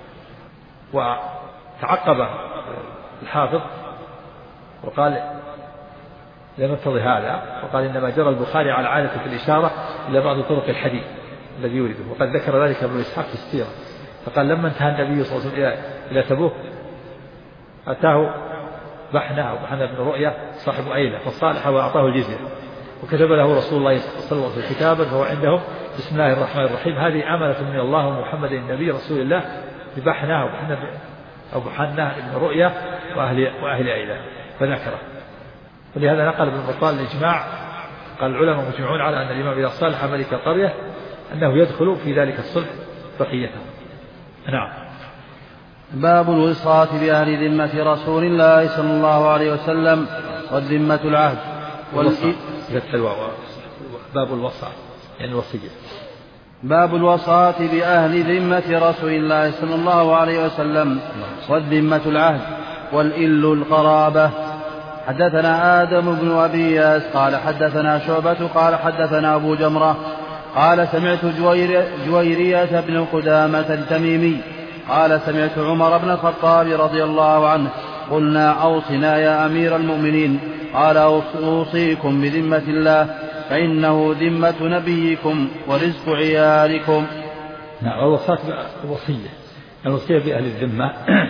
وتعقب الحافظ وقال لم يقتضي هذا، وقال إنما جرى البخاري على عادة في الإشارة إلى بعض طرق الحديث الذي يورده، وقد ذكر ذلك ابن إسحاق في السيرة، فقال لما انتهى النبي صلى الله عليه وسلم إلى تبوك أتاه بحنة أو بحنة بن رؤية صاحب أيلة فصالح وأعطاه الجزية، وكتب له رسول الله صلى الله عليه وسلم كتابا فهو عنده بسم الله الرحمن الرحيم هذه أمانة من الله ومحمد النبي رسول الله ببحنة أو بحنة أو بحنة بن رؤية وأهل وأهل أيلة، فذكره. ولهذا نقل ابن بطال الإجماع، قال العلماء مجمعون على أن الإمام إذا صالح ملك القرية أنه يدخل في ذلك الصلح بقيته. نعم. باب الوصاة بأهل ذمة رسول الله صلى الله عليه وسلم والذمة العهد والوصاة. باب الوصاة يعني الوصية. باب الوصاة بأهل ذمة رسول الله صلى الله عليه وسلم والذمة العهد والإل القرابة. حدثنا آدم بن أبي ياس قال حدثنا شعبة قال حدثنا أبو جمرة قال سمعت جوير جويرية بن قدامة التميمي قال سمعت عمر بن الخطاب رضي الله عنه قلنا أوصنا يا أمير المؤمنين قال أوصيكم بذمة الله فإنه ذمة نبيكم ورزق عيالكم. نعم. الوصاة الوصية الوصية بأهل الذمة.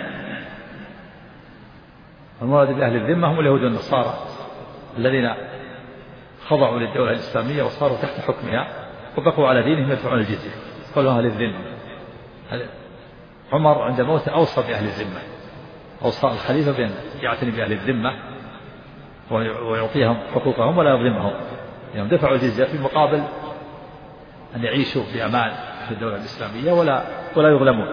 المراد بأهل الذمة هم اليهود والنصارى الذين خضعوا للدولة الإسلامية وصاروا تحت حكمها وبقوا على دينهم يدفعون الجزية، قالوا أهل الذمة. عمر عند موته أوصى بأهل الذمة، أوصى الخليفة بأن يعتني بأهل الذمة ويعطيهم حقوقهم ولا يظلمهم، يعني دفعوا الجزية في مقابل أن يعيشوا بأمان في الدولة الإسلامية ولا ولا يظلمون.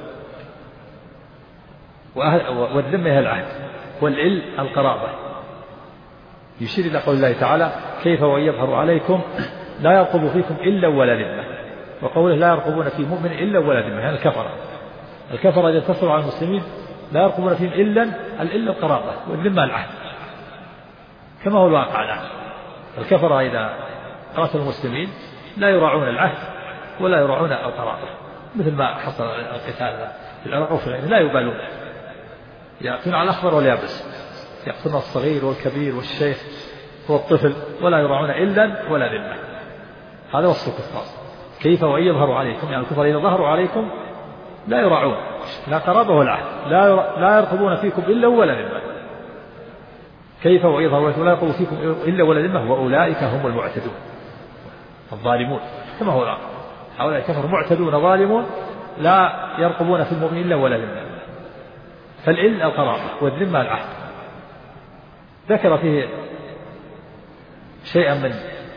والذمة هي العهد، والإل القرابة، يشير إلى قول الله تعالى كيف وإن يظهروا عليكم لا يرقبوا فيكم إلا ولا ذمة، وقوله لا يرقبون في مؤمن إلا ولا ذمة، يعني الكفرة الكفرة إذا انتصروا على المسلمين لا يرقبون فيهم إلا الإلا القرابة، والذمة العهد كما هو الواقع الآن. الكفرة إذا قاتلوا المسلمين لا يراعون العهد ولا يراعون القرابة، مثل ما حصل القتال في العراق وفي غيره، لا يبالون، يأكلون على الأخضر واليابس، يأكلون الصغير والكبير والشيخ والطفل ولا يراعون إلا ولا ذمة. هذا وصف الكفار. كيف وإن يظهروا عليكم، يعني الكفار إذا ظهروا عليكم لا يراعون لا قرابة ولا عهد، لا لا يرقبون فيكم إلا ولا ذمة. كيف وإن يظهروا عليكم لا يرقبون فيكم إلا ولا ذمة وأولئك هم المعتدون الظالمون. كما هو الآن. هؤلاء كفر معتدون ظالمون لا يرقبون في المؤمن إلا ولا ذمة. فالإل القرابة والذمة العهد. ذكر فيه شيئا من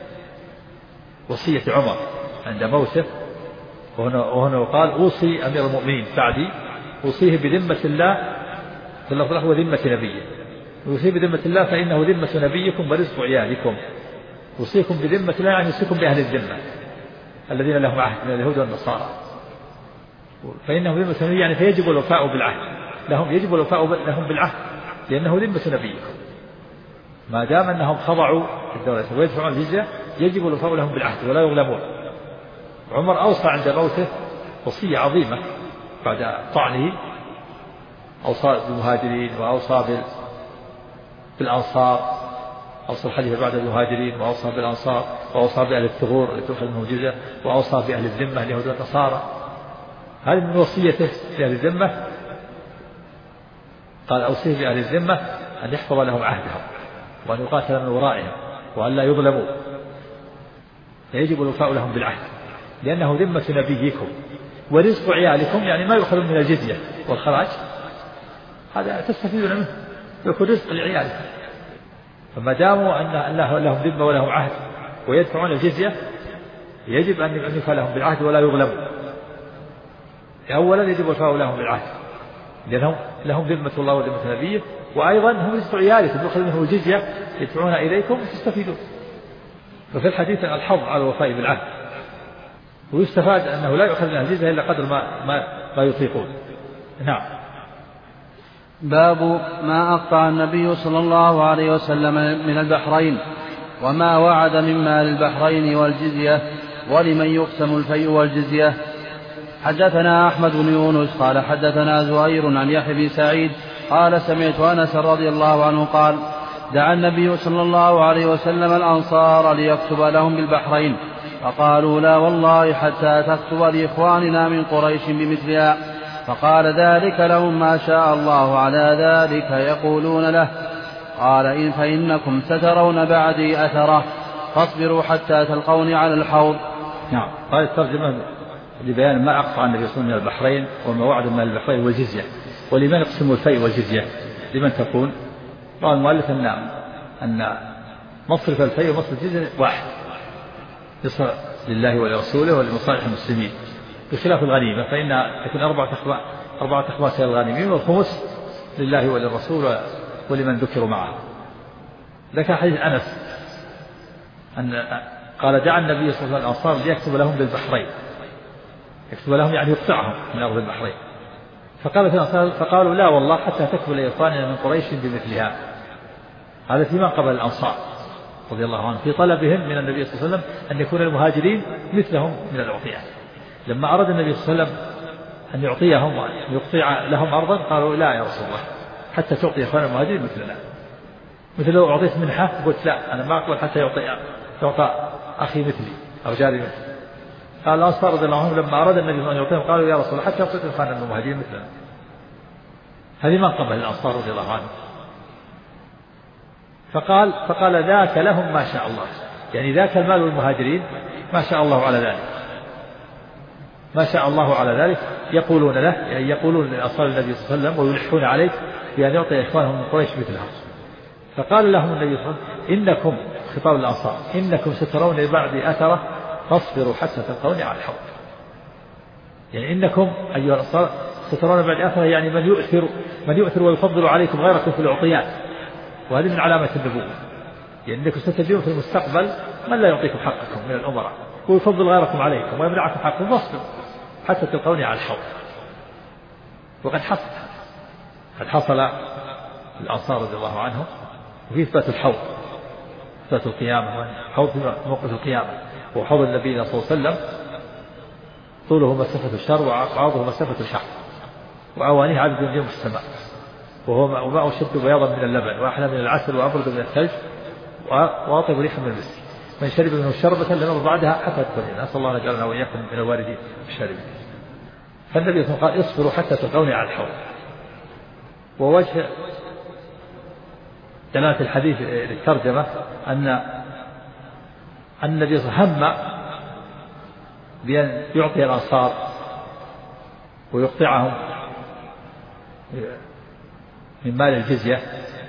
وصية عمر عند موته، وهنا, وهنا قال أوصي أمير المؤمنين بعدي أوصيه بذمة الله في اللفظ وذمة نبيه. أوصيه بذمة الله فإنه ذمة نبيكم ورزق عيالكم. أوصيكم بذمة الله يعني أوصيكم بأهل الذمة الذين لهم عهد من اليهود والنصارى، فإنه ذمة نبي يعني فيجب الوفاء بالعهد لهم، يجب الوفاء لهم بالعهد لأنه ذمة نبيكم. ما دام أنهم خضعوا الدولة ويدفعون الجزية يجب الوفاء لهم بالعهد ولا يظلمون. عمر أوصى عند موته وصية عظيمة بعد طعنه، أوصى بالمهاجرين وأوصى بالأنصار، أوصى الحديث بعد المهاجرين وأوصى بالأنصار وأوصى بأهل الثغور التي تؤخذ منهم الجزية وأوصى بأهل الذمة اليهود والنصارى. هذه من وصيته لأهل الذمة. قال أوصيه بأهل الذمة أن يحفظ لهم عهدهم وأن يقاتل من ورائهم وأن لا يظلموا، فيجب الوفاء لهم بالعهد لأنه ذمة نبيكم. ورزق عيالكم يعني ما يؤخذ من الجزية والخراج هذا تستفيدون منه، يكون رزق لعيالكم. فما داموا أن لهم ذمة ولهم عهد ويدفعون الجزية يجب أن يوفى لهم بالعهد ولا يظلموا. أولا يجب الوفاء لهم بالعهد لأنهم لهم ذمة الله وذمة نبيه، وأيضا هم رزق عيالكم يؤخذ منه الجزية يدفعونها إليكم وتستفيدون. ففي الحديث الحظ على الوفاء بالعهد، ويستفاد أنه لا يؤخذ منها الجزية إلا قدر ما, ما, ما يطيقون. نعم. باب ما أقطع النبي صلى الله عليه وسلم من البحرين وما وعد من مال البحرين والجزية ولمن يقسم الفيء والجزية. حدثنا أحمد بن يونس قال حدثنا زهير عن يحيى بن سعيد قال سمعت أنس رضي الله عنه قال دعا النبي صلى الله عليه وسلم الأنصار ليكتب لهم بالبحرين فقالوا لا والله حتى تكتب لإخواننا من قريش بمثلها، فقال ذلك لهم ما شاء الله على ذلك يقولون له. قال إن فإنكم سترون بعدي أثره فاصبروا حتى تلقوني على الحوض. نعم. هذه الترجمة لبيان ما أقطع النبي صلى الله عليه وسلم من البحرين وما وعد من البحرين والجزية ولمن يقسم الفيء والجزية لمن تكون. قال المؤلف أن أن مصرف الفيء ومصرف الجزية واحد يصل لله ولرسوله ولمصالح المسلمين، بخلاف الغنيمة فإن تكون أربعة أخماس أربعة أخماس للغانمين والخمس لله وللرسول ولمن ذكروا معه. ذكر حديث أنس أن قال دعا النبي صلى الله عليه وسلم الأنصار ليكتب لهم بالبحرين، يكتب لهم يعني يقطعهم من أرض البحرين. فقال فقالوا لا والله حتى تكتب لإخواننا من قريش بمثلها. هذا في من قبل الأنصار رضي الله عنهم في طلبهم من النبي صلى الله عليه وسلم أن يكون المهاجرين مثلهم من الأعطية. لما أراد النبي صلى الله عليه وسلم أن يعطيهم وأن يقطع لهم أرضا قالوا لا يا رسول الله حتى تعطي إخوان المهاجرين مثلنا. مثل لو أعطيت منحة قلت لا أنا ما أقبل حتى يعطي يعطى أخي مثلي أو جاري مثلي. قال الأنصار رضي الله عنهم لما أراد النبي أن يعطيهم قالوا يا رسول الله حتى يعطي إخوان المهاجرين مثلنا. هذه من قبل الأنصار رضي الله عنهم. فقال فقال ذاك لهم ما شاء الله، يعني ذاك المال والمهاجرين ما شاء الله على ذلك، ما شاء الله على ذلك يقولون له، يعني يقولون لأنصار النبي صلى الله عليه وسلم ويلحون عليه بأن يعطي إخوانهم من قريش مثلهم. فقال لهم النبي صلى الله عليه وسلم إنكم خطاب الأنصار إنكم سترون بعدي أثره فاصبروا حتى تلقوني على الحوض. يعني إنكم أيها الأنصار سترون بعدي أثره يعني من يؤثر من يؤثر ويفضل عليكم غيركم في العطيات، وهذه من علامة النبوة. يعني إنكم ستجدون في المستقبل من لا يعطيكم حقكم من الأمراء ويفضل غيركم عليكم ويمنعكم حقكم، فاصبروا حتى تلقوني على الحوض. وقد حصل قد حصل الأنصار رضي الله عنهم وفي إثبات الحوض، إثبات القيامة، حوض في موقف القيامة. وحوض النبي صلى الله عليه وسلم طوله مسافة الشهر وعرضه مسافة الشهر وأوانيه عدد نجوم في السماء، وهو ماء شد بياضا من اللبن وأحلى من العسل وأبرد من الثلج وأطيب ريحا من المسك، من شرب منه شربة لم يرضى بعدها حتى تكون. نسأل الله أن يجعلنا وإياكم من الواردين الشاربين. فالنبي صلى الله عليه وسلم قال اصبروا حتى تلقوني على الحوض. ووجه دلالة الحديث للترجمة أن النبي صلى الله عليه وسلم هم بأن يعطي الأنصار ويقطعهم من مال الجزية،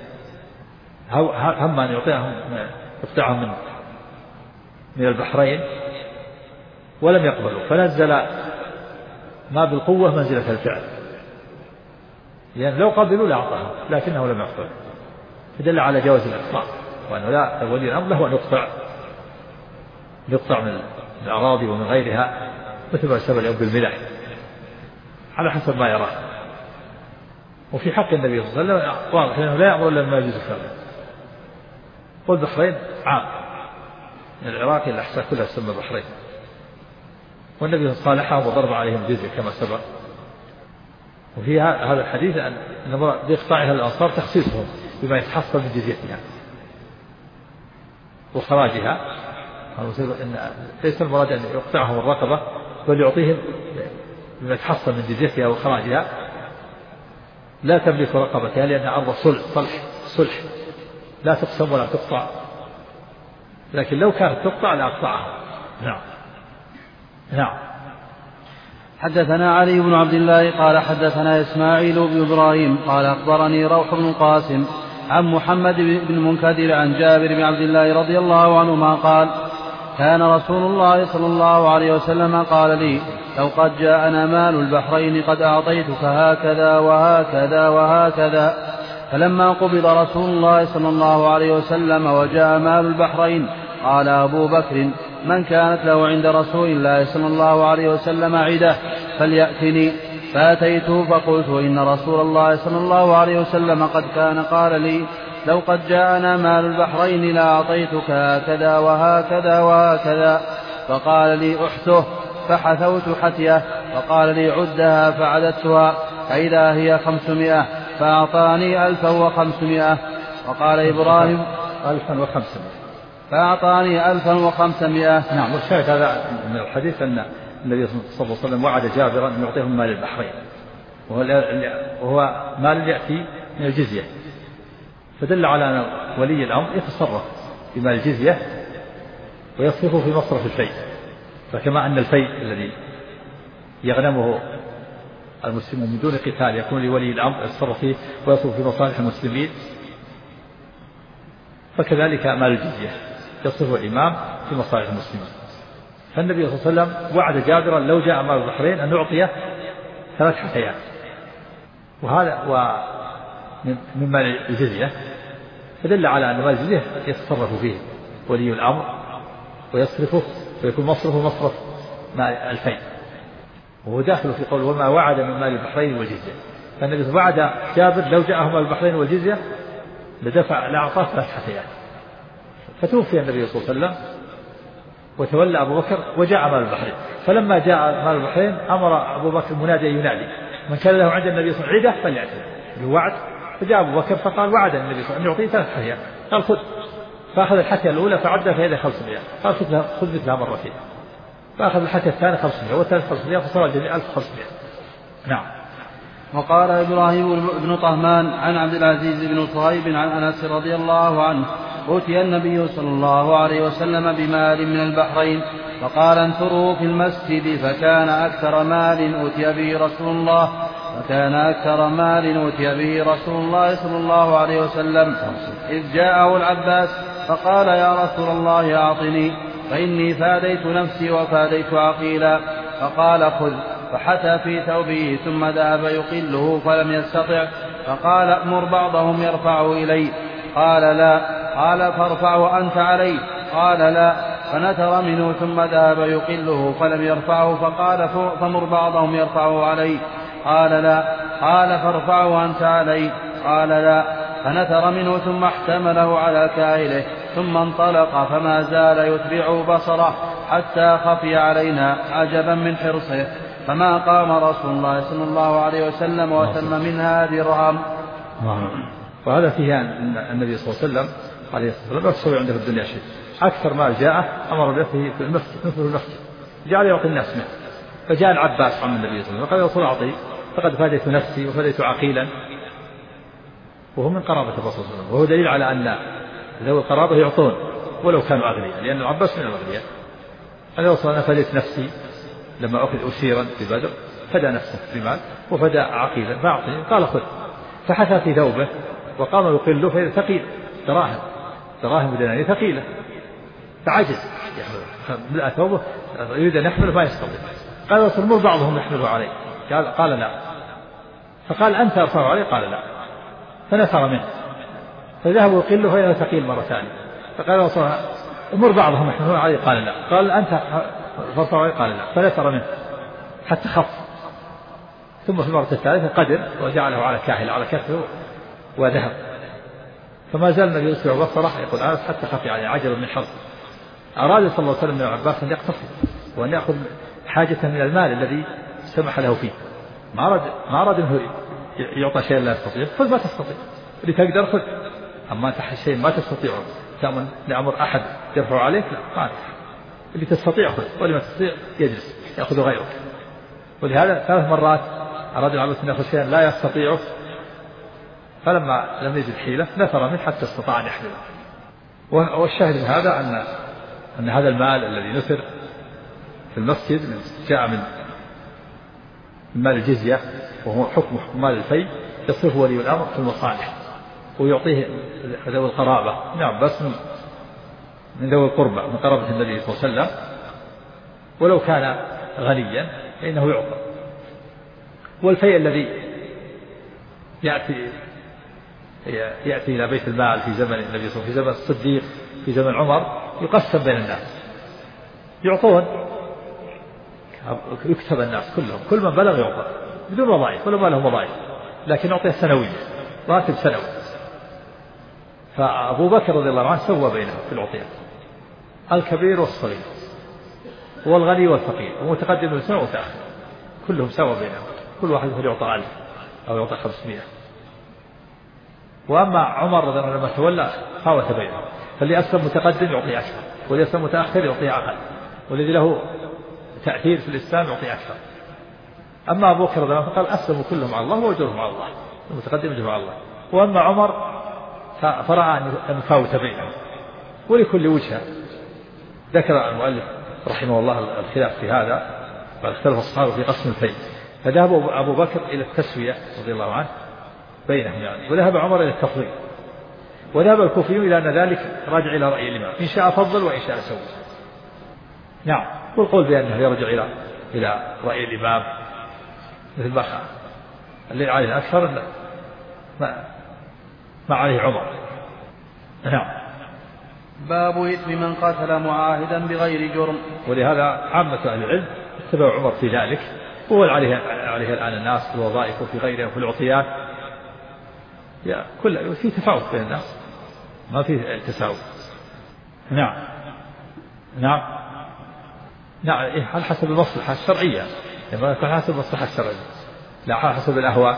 هم أن يعطيهم يقطعهم من من البحرين، ولم يقبلوا، فنزل ما بالقوة منزلة الفعل، لأن يعني لو قبلوا لأعطاهم لكنه لم يقبل، فدل على جواز الإقطاع، وأنه لا ولي الأمر له أن يقطع يقطع من الأراضي ومن غيرها مثل ما سبب اليوم بالملح على حسب ما يراه. وفي حق النبي صلى الله عليه وسلم واضح أنه لا يأمر إلا بما يجوز فعله. والبحرين عام من العراق إلى الأحساء كلها تسمى بحرين، والنبي صالحهم وضرب عليهم جزية كما سبق. وفي هذا الحديث أن بإقطاعها الأنصار تخصيصهم بما يتحصل من جزيتها وخراجها، إن ليس المراد أن يقطعهم الرقبة، بل يعطيهم بما يتحصل من جزيتها وخراجها. لا تملك رقبتها لأن أرض صلح صلح صلح لا تقسم ولا تقطع، لكن لو كانت تقطع لأقطعها. نعم. نعم. حدثنا علي بن عبد الله قال حدثنا إسماعيل بن إبراهيم قال أخبرني روح بن القاسم عن محمد بن المنكدر عن جابر بن عبد الله رضي الله عنهما قال كان رسول الله صلى الله عليه وسلم قال لي لو قد جاءنا مال البحرين قد أعطيتك هكذا وهكذا وهكذا. فلما قبض رسول الله صلى الله عليه وسلم وجاء مال البحرين قال أبو بكر من كانت له عند رسول الله صلى الله عليه وسلم عدة فليأتني. فأتيته فقلت إن رسول الله صلى الله عليه وسلم قد كان قال لي لو قد جاءنا مال البحرين لأعطيتك هكذا وهكذا وهكذا. فقال لي احثه، فحثوت حثيه، فقال لي عدها، فعددتها فإذا هي خمسمائة، فأعطاني ألفا وخمسمائة. وقال إبراهيم ألفا وخمسمائة، فأعطاني ألفا وخمسمائة. نعم. والشاهد هذا من الحديث أن النبي صلى الله عليه وسلم وعد جابرا أن يعطيهم مال البحرين، وهو مال يأتي من الجزية، فدل على أن ولي الأمر يتصرف بمال الجزية ويصرفه في مصرف الفيء. فكما أن الفيء الذي يغنمه المسلمون من دون قتال يكون لولي الأمر يتصرف فيه ويصرف في مصالح المسلمين، فكذلك مال الجزية يصرفه الإمام في مصالح المسلمين. فالنبي صلى الله عليه وسلم وعد جابرا لو جاء مال البحرين أن نعطيه ثلاث حثيات، وهذا من مال الجزية، فدل على أن مال الجزية يتصرف فيه ولي الأمر ويصرفه ويكون مصرفه مصرف مال الفيء، وهو داخل في قول وما وعد من مال البحرين والجزية. فالنبي وعد جابر لو جاءه مال البحرين والجزية لدفع لأعطاه ثلاث حثيات. فتوفي النبي صلى الله عليه وسلم وتولى أبو بكر وجاء مال البحرين. فلما جاء مال البحرين أمر أبو بكر منادي ينادي من كان له عند النبي صلى الله عليه وسلم عدة فليأتي بالوعد. فجاء أبو بكر فقال وعد النبي صلى الله عليه وسلم أن يعطيه ثلاث حثيات، قال خذ، فأخذ الحثية الأولى فعدها فإذا خمسمائة، قال خذ مثلها مرتين، فأخذ الحثية الثانية خمسمائة والثالث خمسمائة، فصار الجميع ألف وخمسمائة. نعم. وقال إبراهيم بن طهمان عن عبد العزيز بن صهيب عن أنس رضي الله عنه أوتي النبي صلى الله عليه وسلم بمال من البحرين فقال انثروا في المسجد، فكان أكثر مال أوتي به رسول الله فكان أكثر مال أوتي به رسول الله صلى الله عليه وسلم إذ جاءه العباس فقال يا رسول الله أعطني فإني فاديت نفسي وفاديت عقيلا. فقال خذ، فحتى في ثوبه ثم ذهب يقله فلم يستطع، فقال أمر بعضهم يرفعه إلي، قال لا، قال فارفعه أنت علي، قال لا، فنثر منه ثم ذهب يقله فلم يرفعه، فقال فمر بعضهم يرفعه علي، قال لا، قال فارفعه أنت علي، قال لا، فنثر منه ثم احتمله على كاهله ثم انطلق فما زال يتبع بصره حتى خفي علينا عجبا من حرصه، فما قام رسول الله صلى الله عليه وسلم وتم منها درهم. وهذا فيه أن النبي صلى الله عليه وسلم عليه الصلاة والسلام لا تسوي عنده في الدنيا شيء، أكثر ما جاءه أمر به في المسجد مثل المسجد جعل يعطي الناس منه. فجاء العباس عن النبي صلى الله عليه وسلم فقال يا رسول أعطي، فقد فاديت نفسي وفاديت عقيلا، وهو من قرابة الرسول صلى الله عليه وسلم، وهو دليل على أن ذوي القرابة يعطون ولو كانوا أغنياء، لأن العباس من الأغنياء. قال يا رسول أنا فاديت نفسي لما أخذ أسيرا في بدر فدى نفسه بمال وفدى عقيلا فأعطني قال خذ، فحثى في ثوبه وقام يقله فإذا ثقيل دراهم دراهم بدنانير ثقيلة فعجز ملأ ثوبه يريد أن يحمله ما يستطيع. قال رسول مر بعضهم يحمله عليه قال, قال لا. فقال أنت أرفعه عليه قال لا، فنفر منه فذهبوا يقله فإذا ثقيل مرة ثانية. فقال رسول مر بعضهم يحمله عليه قال لا. قال أنت فارفعه عليه قال لا، فنفر منه حتى خف. ثم في المرة الثالثة قدر وجعله على كاهل على كفه وذهب. فما زال النبي يسرع بصره يقول أنس حتى خفي عليه عجل من حظ. أراد صلى الله عليه وسلم من عباس أن يقتصد وأن يأخذ حاجته من المال الذي سمح له فيه، ما أراد ما أراد أنه يعطى شيء لا يستطيع. خذ ما تستطيع، اللي تقدر خذ، أما تحت شيء ما تستطيع تأمن لأمر أحد يرفع عليك لا، ما اللي تستطيع خذ، واللي ما تستطيع يجلس يأخذ غيرك. ولهذا ثلاث مرات أراد العباس أن يأخذ شيئا لا يستطيعه، فلما لم يجد حيلة نثر منه حتى استطاع أن يحمله. والشاهد من هذا أن أن هذا المال الذي نثر في المسجد جاء من مال الجزية، وهو حكم مال الفي، يصرف ولي الأمر في المصالح ويعطيه ذوي القرابة. نعم بس من من ذوي القربى من قرابة النبي صلى الله عليه وسلم، ولو كان غنيا فإنه يعطى. والفيء الذي يأتي يأتي إلى بيت المال في زمن النبي صلى الله عليه وسلم في زمن الصديق في زمن عمر يقسم بين الناس، يعطون يكتب الناس كلهم، كل من بلغ يعطى بدون وظائف ولا ما له وظائف، لكن يعطيه سنويا راتب سنوي. فأبو بكر رضي الله عنه سوى بينهم في العطيات، الكبير والصغير والغني والفقير ومتقدم بالسنة ومتأخر كلهم سوى بينهم، كل واحد يعطى ألف أو يعطى خمسمائة. وأما عمر رضي الله عنه لما تولى فاوت بينهم، فاللي أسلم متقدم يعطي أكثر، واللي أسلم متأخر يعطي أقل، والذي له تأثير في الإسلام يعطي أكثر. أما أبو بكر رضي الله عنه فقال أسلموا كلهم على الله وأجرهم على الله، المتقدم أجرهم على الله. وأما عمر فرأى أن يفاوت بينهم، ولكل وجهة. ذكر المؤلف رحمه الله الخلاف في هذا، بل اختلف الصحابة في قسم الفيء، فذهب أبو بكر إلى التسوية رضي الله عنه بينهم يعني، وذهب عمر إلى التفضيل، وذهب الكوفيون إلى أن ذلك راجع إلى رأي الإمام، إن شاء فضل وإن شاء سوى. نعم، والقول بأنه يرجع إلى إلى رأي الإمام مثل ما اللي عليه أكثر ما ما عليه عمر. نعم. باب إثم من قتل معاهدا بغير جرم. ولهذا عامة أهل العلم اتبعوا عمر في ذلك، وهو عليه عليه الآن الناس في الوظائف وفي غيرها وفي العطيات، يا كل في تفاوت بين الناس، ما في تساوي. نعم نعم نعم إيه على حسب المصلحة الشرعية، يعني ما على حسب المصلحة الشرعية لا على حسب الأهواء.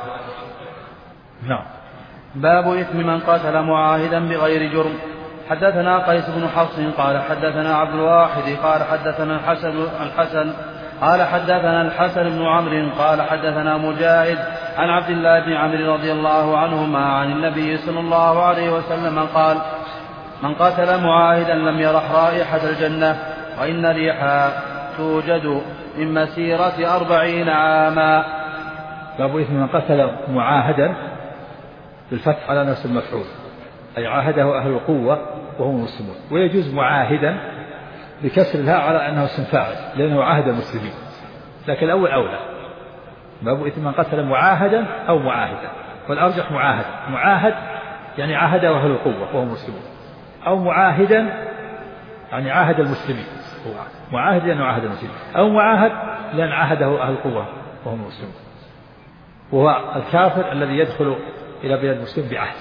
نعم. باب إثم من قتل معاهدا بغير جرم. حدثنا قيس بن حفص قال حدثنا عبد الواحد قال حدثنا الحسن الحسن قال حدثنا الحسن بن عمرو قال حدثنا مجاهد عن عبد الله بن عمرو رضي الله عنهما عن النبي صلى الله عليه وسلم قال: من قتل معاهدا لم يرح رائحة الجنة وإن ريحها توجد من مسيرة أربعين عاما. باب إثم من قتل معاهدا بالفتح على نفس المفعول، أي عاهده أهل القوة وهم المسلمون، ويجوز معاهدا بكسر الهاء على أنه اسم فاعل لأنه عاهد المسلمين، لكن الأول أولى. باب إثم من قتل معاهدا أو معاهدا، والأرجح معاهد. معاهد يعني عاهده أهل القوة وهم المسلمون، أو معاهدا يعني عاهد المسلمين، معاهد لأنه عاهد المسلمين، أو معاهد لأن عاهده أهل القوة وهم المسلمون، وهو الكافر الذي يدخل إلى بلاد المسلمين بعهد.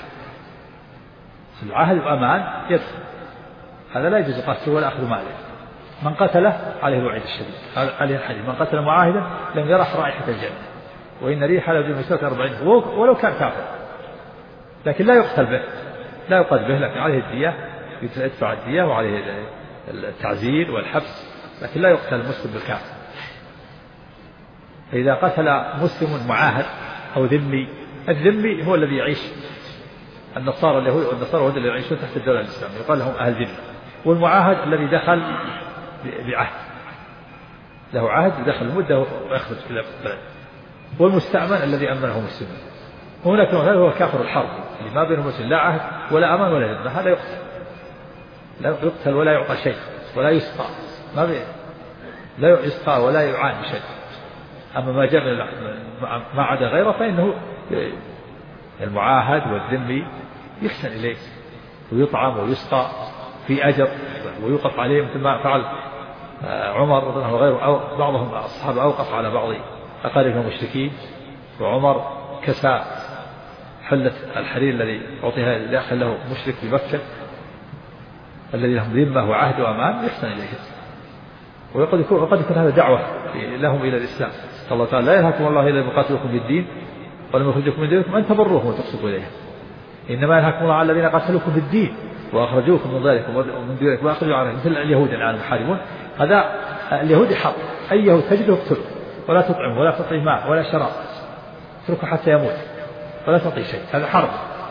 العهد وأمان يدخل، هذا لا يجوز قتله ولا أخذ ماله. من قتله عليه الوعيد الشديد، عليه الحديث: من قتل معاهدا لم يرح رائحة الجنة وإن ريحها لو بمسيرة أربعين، ولو كان كافر، لكن لا يقتل به، لا يقتل به، لكن عليه الدية، يدفع الدية وعليه التعزير والحبس، لكن لا يقتل المسلم بالكافر. فإذا قتل مسلم معاهد أو ذمي، الذمي هو الذي يعيش، النصارى اليهود والنصارى هم الذين يعيشون تحت الدولة الإسلامية، يقال لهم أهل ذمة. والمعاهد الذي دخل بعهد، له عهد ودخل المدة ويخرج إلى البلد. والمستأمن الذي أمنه المسلمين. وهناك هذا هو كافر الحرب اللي ما بينهم لا عهد ولا أمان ولا ذمة، هذا يقتل لا يقتل ولا يعطى شيء ولا يسقى، ما بي لا يسقى ولا يعان شيء. أما ما جاء ما عدا غيره فإنه المعاهد والذمي يحسن إليه ويطعم ويسقى في أجر ويوقف عليه، مثل ما فعل عمر رضي الله عنه وغيره، أو بعضهم الصحابة أوقف على بعض أقارب المشركين، وعمر كسى حلة الحرير الذي أعطيها داخل له مشرك بمكة الذي لهم ذمة وعهد وأمان يحسن إليه. وقد يكون وقد يكون هذا دعوة لهم إلى الإسلام. الله تعالى لا ينهاكم الله إلا بقاتلكم بالدين ولم يخرجكم من دينكم أن تبروهم وتقسطوا إليهم، إنما ينهاكم الله على الذين قاتلوكم بالدين وأخرجوكم من ذلكم ومن دينكم وأخرجوا عنهم، مثل اليهود الآن المحاربون. هذا اليهود حرب، أي يهود تجده اقتله ولا تطعم ولا تعطيه ماء ولا شراب، اتركه حتى يموت ولا تعطيه شيء، هذا حرب،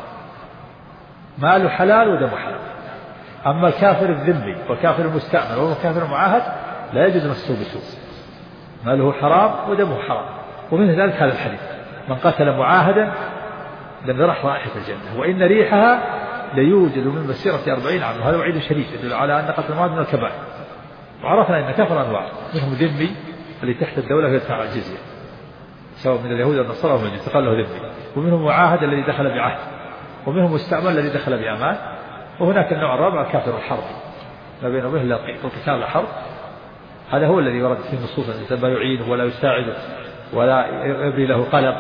ماله حلال ودمه حلال. أما الكافر الذمي والكافر المستأمن والكافر المعاهد لا يجوز مسه بسوء، ماله حرام ودمه حرام. ومن ذلك هذا الحديث: من قتل معاهدا لم يرح رائحة الجنة وإن ريحها ليوجد من مسيرة أربعين عام. وهذا وعيد شديد يدل على أن قتل المعاهد من الكبائر. وعرفنا أن كفر أنواع، منهم ذمي اللي تحت الدولة يدفع الجزية سواء من اليهود أو النصارى ومن يستقل له ذمي، ومنهم معاهد الذي دخل بعهد، ومنهم مستعمل الذي دخل بأمان. وهناك النوع الرابع الكافر الحربي ما بينه وبين لا قتال الحرب، هذا هو الذي ورد في النصوص الإنسان ما يعينه ولا يساعده ولا يبري له قلق.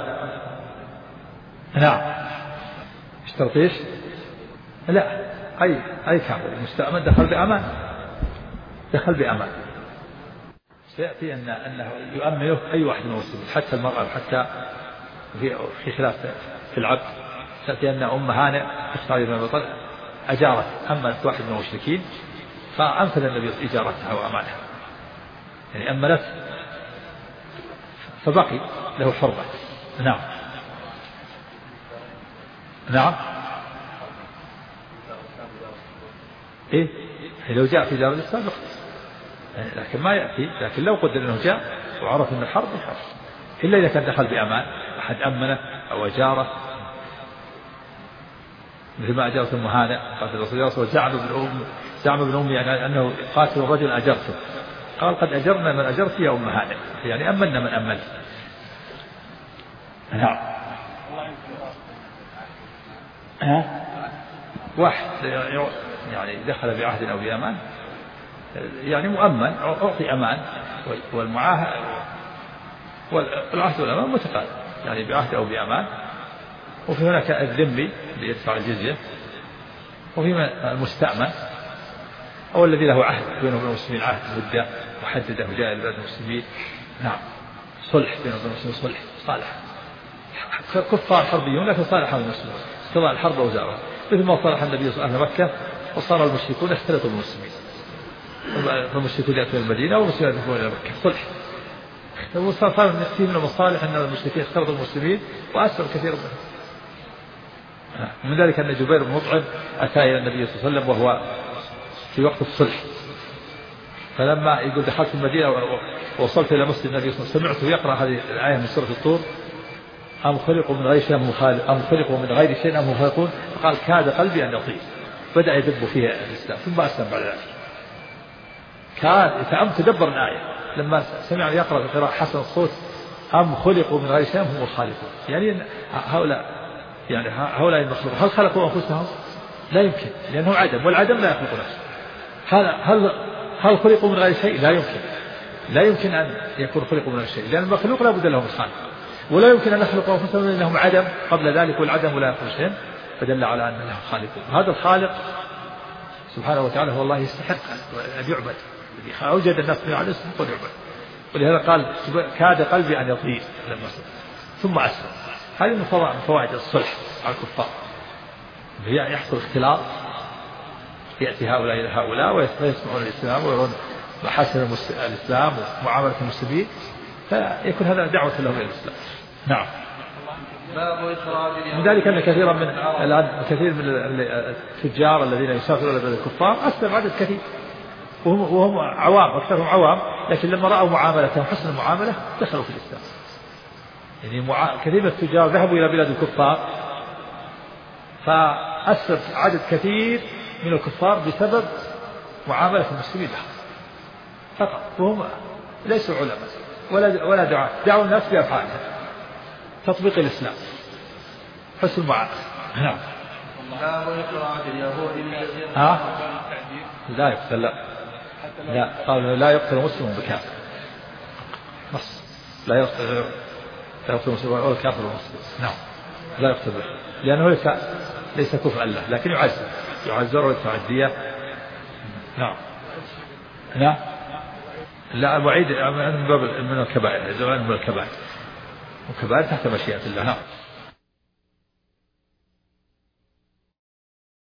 نعم اشترط ايش؟ لا أي أي كافر المستأمن دخل بأمان، دخل بأمان. سيأتي أن أنه يؤمنه أي واحد من المسلمين حتى المرأة، حتى في في خلاف في العبد. سيأتي أن أم هانئ تختار بن أبي طلحة أجارت أمنت واحد من المشركين فأنفذ النبي إجارتها وأمانها، يعني أمنت فبقي له حرمة. نعم نعم إيه لو جاء في دار الإسلام يعني، لكن ما يأتي. لكن لو قدر أنه جاء وعرف أن الحرب يحرم، إلا إذا كان دخل بأمان أحد أمنه أو أجاره، مثل ما أجرت أم هانئ قالت الرسول صلى الله عليه وسلم: زعم ابن أم زعم ابن أمي يعني أنه قاتل الرجل أجرته، قال: قد أجرنا من أجرت يا أم هانئ، يعني أمنا من أمنت. نعم ها واحد يعني دخل بعهد أو بأمان يعني مؤمن أعطي أمان، والمعاهد والعهد والأمان متقارب يعني بعهد أو بأمان. وفي هناك الذمي اللي يدفع الجزية، وفي المستأمن أو الذي له عهد بينه وبين المسلمين، عهد مدة محددة وجاء إلى بلاد المسلمين. نعم صلح بينه وبين المسلمين، صلح صالح، كفار حربيون لكن صالح المسلمين قضاء الحرب وزارها، مثل ما صالح النبي صلى الله عليه وسلم مكة وصار المشركون اختلطوا بالمسلمين، فالمشركون يأتون المدينة والمسلمين يذهبون إلى مكة، صلح. وصار كثير من المصالح أن المشركين اختلطوا بالمسلمين وأسر كثير منهم. من ذلك أن جبير بن مطعم أتى إلى النبي صلى الله عليه وسلم وهو في وقت الصلح، فلما يقول دخلت المدينة ووصلت إلى مسجد النبي صلى الله عليه وسلم سمعته يقرأ هذه الآية من سورة الطور: أم خلقوا من غير شيء أم خالق أم خلقوا من غير شيء أم خالقون، فقال: كاد قلبي أن يطير، بدأ يدب فيها الإسلام ثم أسلم بعد ذلك. كان يتأم تدبر الآية لما سمع يقرأ قراءة حسن الصوت: أم خلقوا من غير شيء هم الخالقون، يعني هؤلاء يعني هؤلاء المخلوق هل خلقوا أنفسهم؟ لا يمكن، لأنه عدم، والعدم لا يخلق نفسه. هل هل هل خلقوا من غير شيء؟ لا يمكن، لا يمكن أن يكون خلقوا من غير شيء، لأن المخلوق لا بد له من خالق، ولا يمكن أن يخلقوا أنفسهم لأنهم عدم قبل ذلك، والعدم لا يخلق شيء، فدل على أن لهم خالقون. هذا الخالق سبحانه وتعالى هو الله يستحق أن يعبد، الذي أوجد الناس من عدم يستحق أن يعبد. ولهذا قال: كاد قلبي أن يطير لما ثم أسلم. هذه من فوائد الصلح على الكفار، يحصل اختلاط، يأتي هؤلاء إلى هؤلاء ويسمعون الإسلام ويرون محاسن الإسلام ومعاملة المسلمين، فيكون هذا دعوة لهم إلى الإسلام. نعم. من ذلك أن كثيرا من الآن كثير من التجار الذين يسافرون إلى بلاد الكفار أسلم عدد كثير، وهم, وهم عوام، أكثرهم عوام، لكن لما رأوا معاملتهم حسن المعاملة دخلوا في الإسلام. يعني مع... كثير من التجار ذهبوا إلى بلاد الكفار فأسر عدد كثير من الكفار بسبب معاملة المسلمين لهم فقط، وهم ليسوا علماء ولا ولا دعاة، دعوا الناس بأفعالهم، تطبيق الإسلام، حسن المعاملة. نعم. ها؟ لا يقتل، لا لا قالوا لا يقتل مسلم بكافر، نص لا يقتل لا يقتل مسلم ولا كافر ومسلم. نعم لا يقتل به لأنه ليس ليس كفءا له، لكن يعزر يعزر ويتعديه. نعم. نعم لا وعيد من باب من الكبائر، من الكبائر وكبائر تحت مشيئة الله. نعم.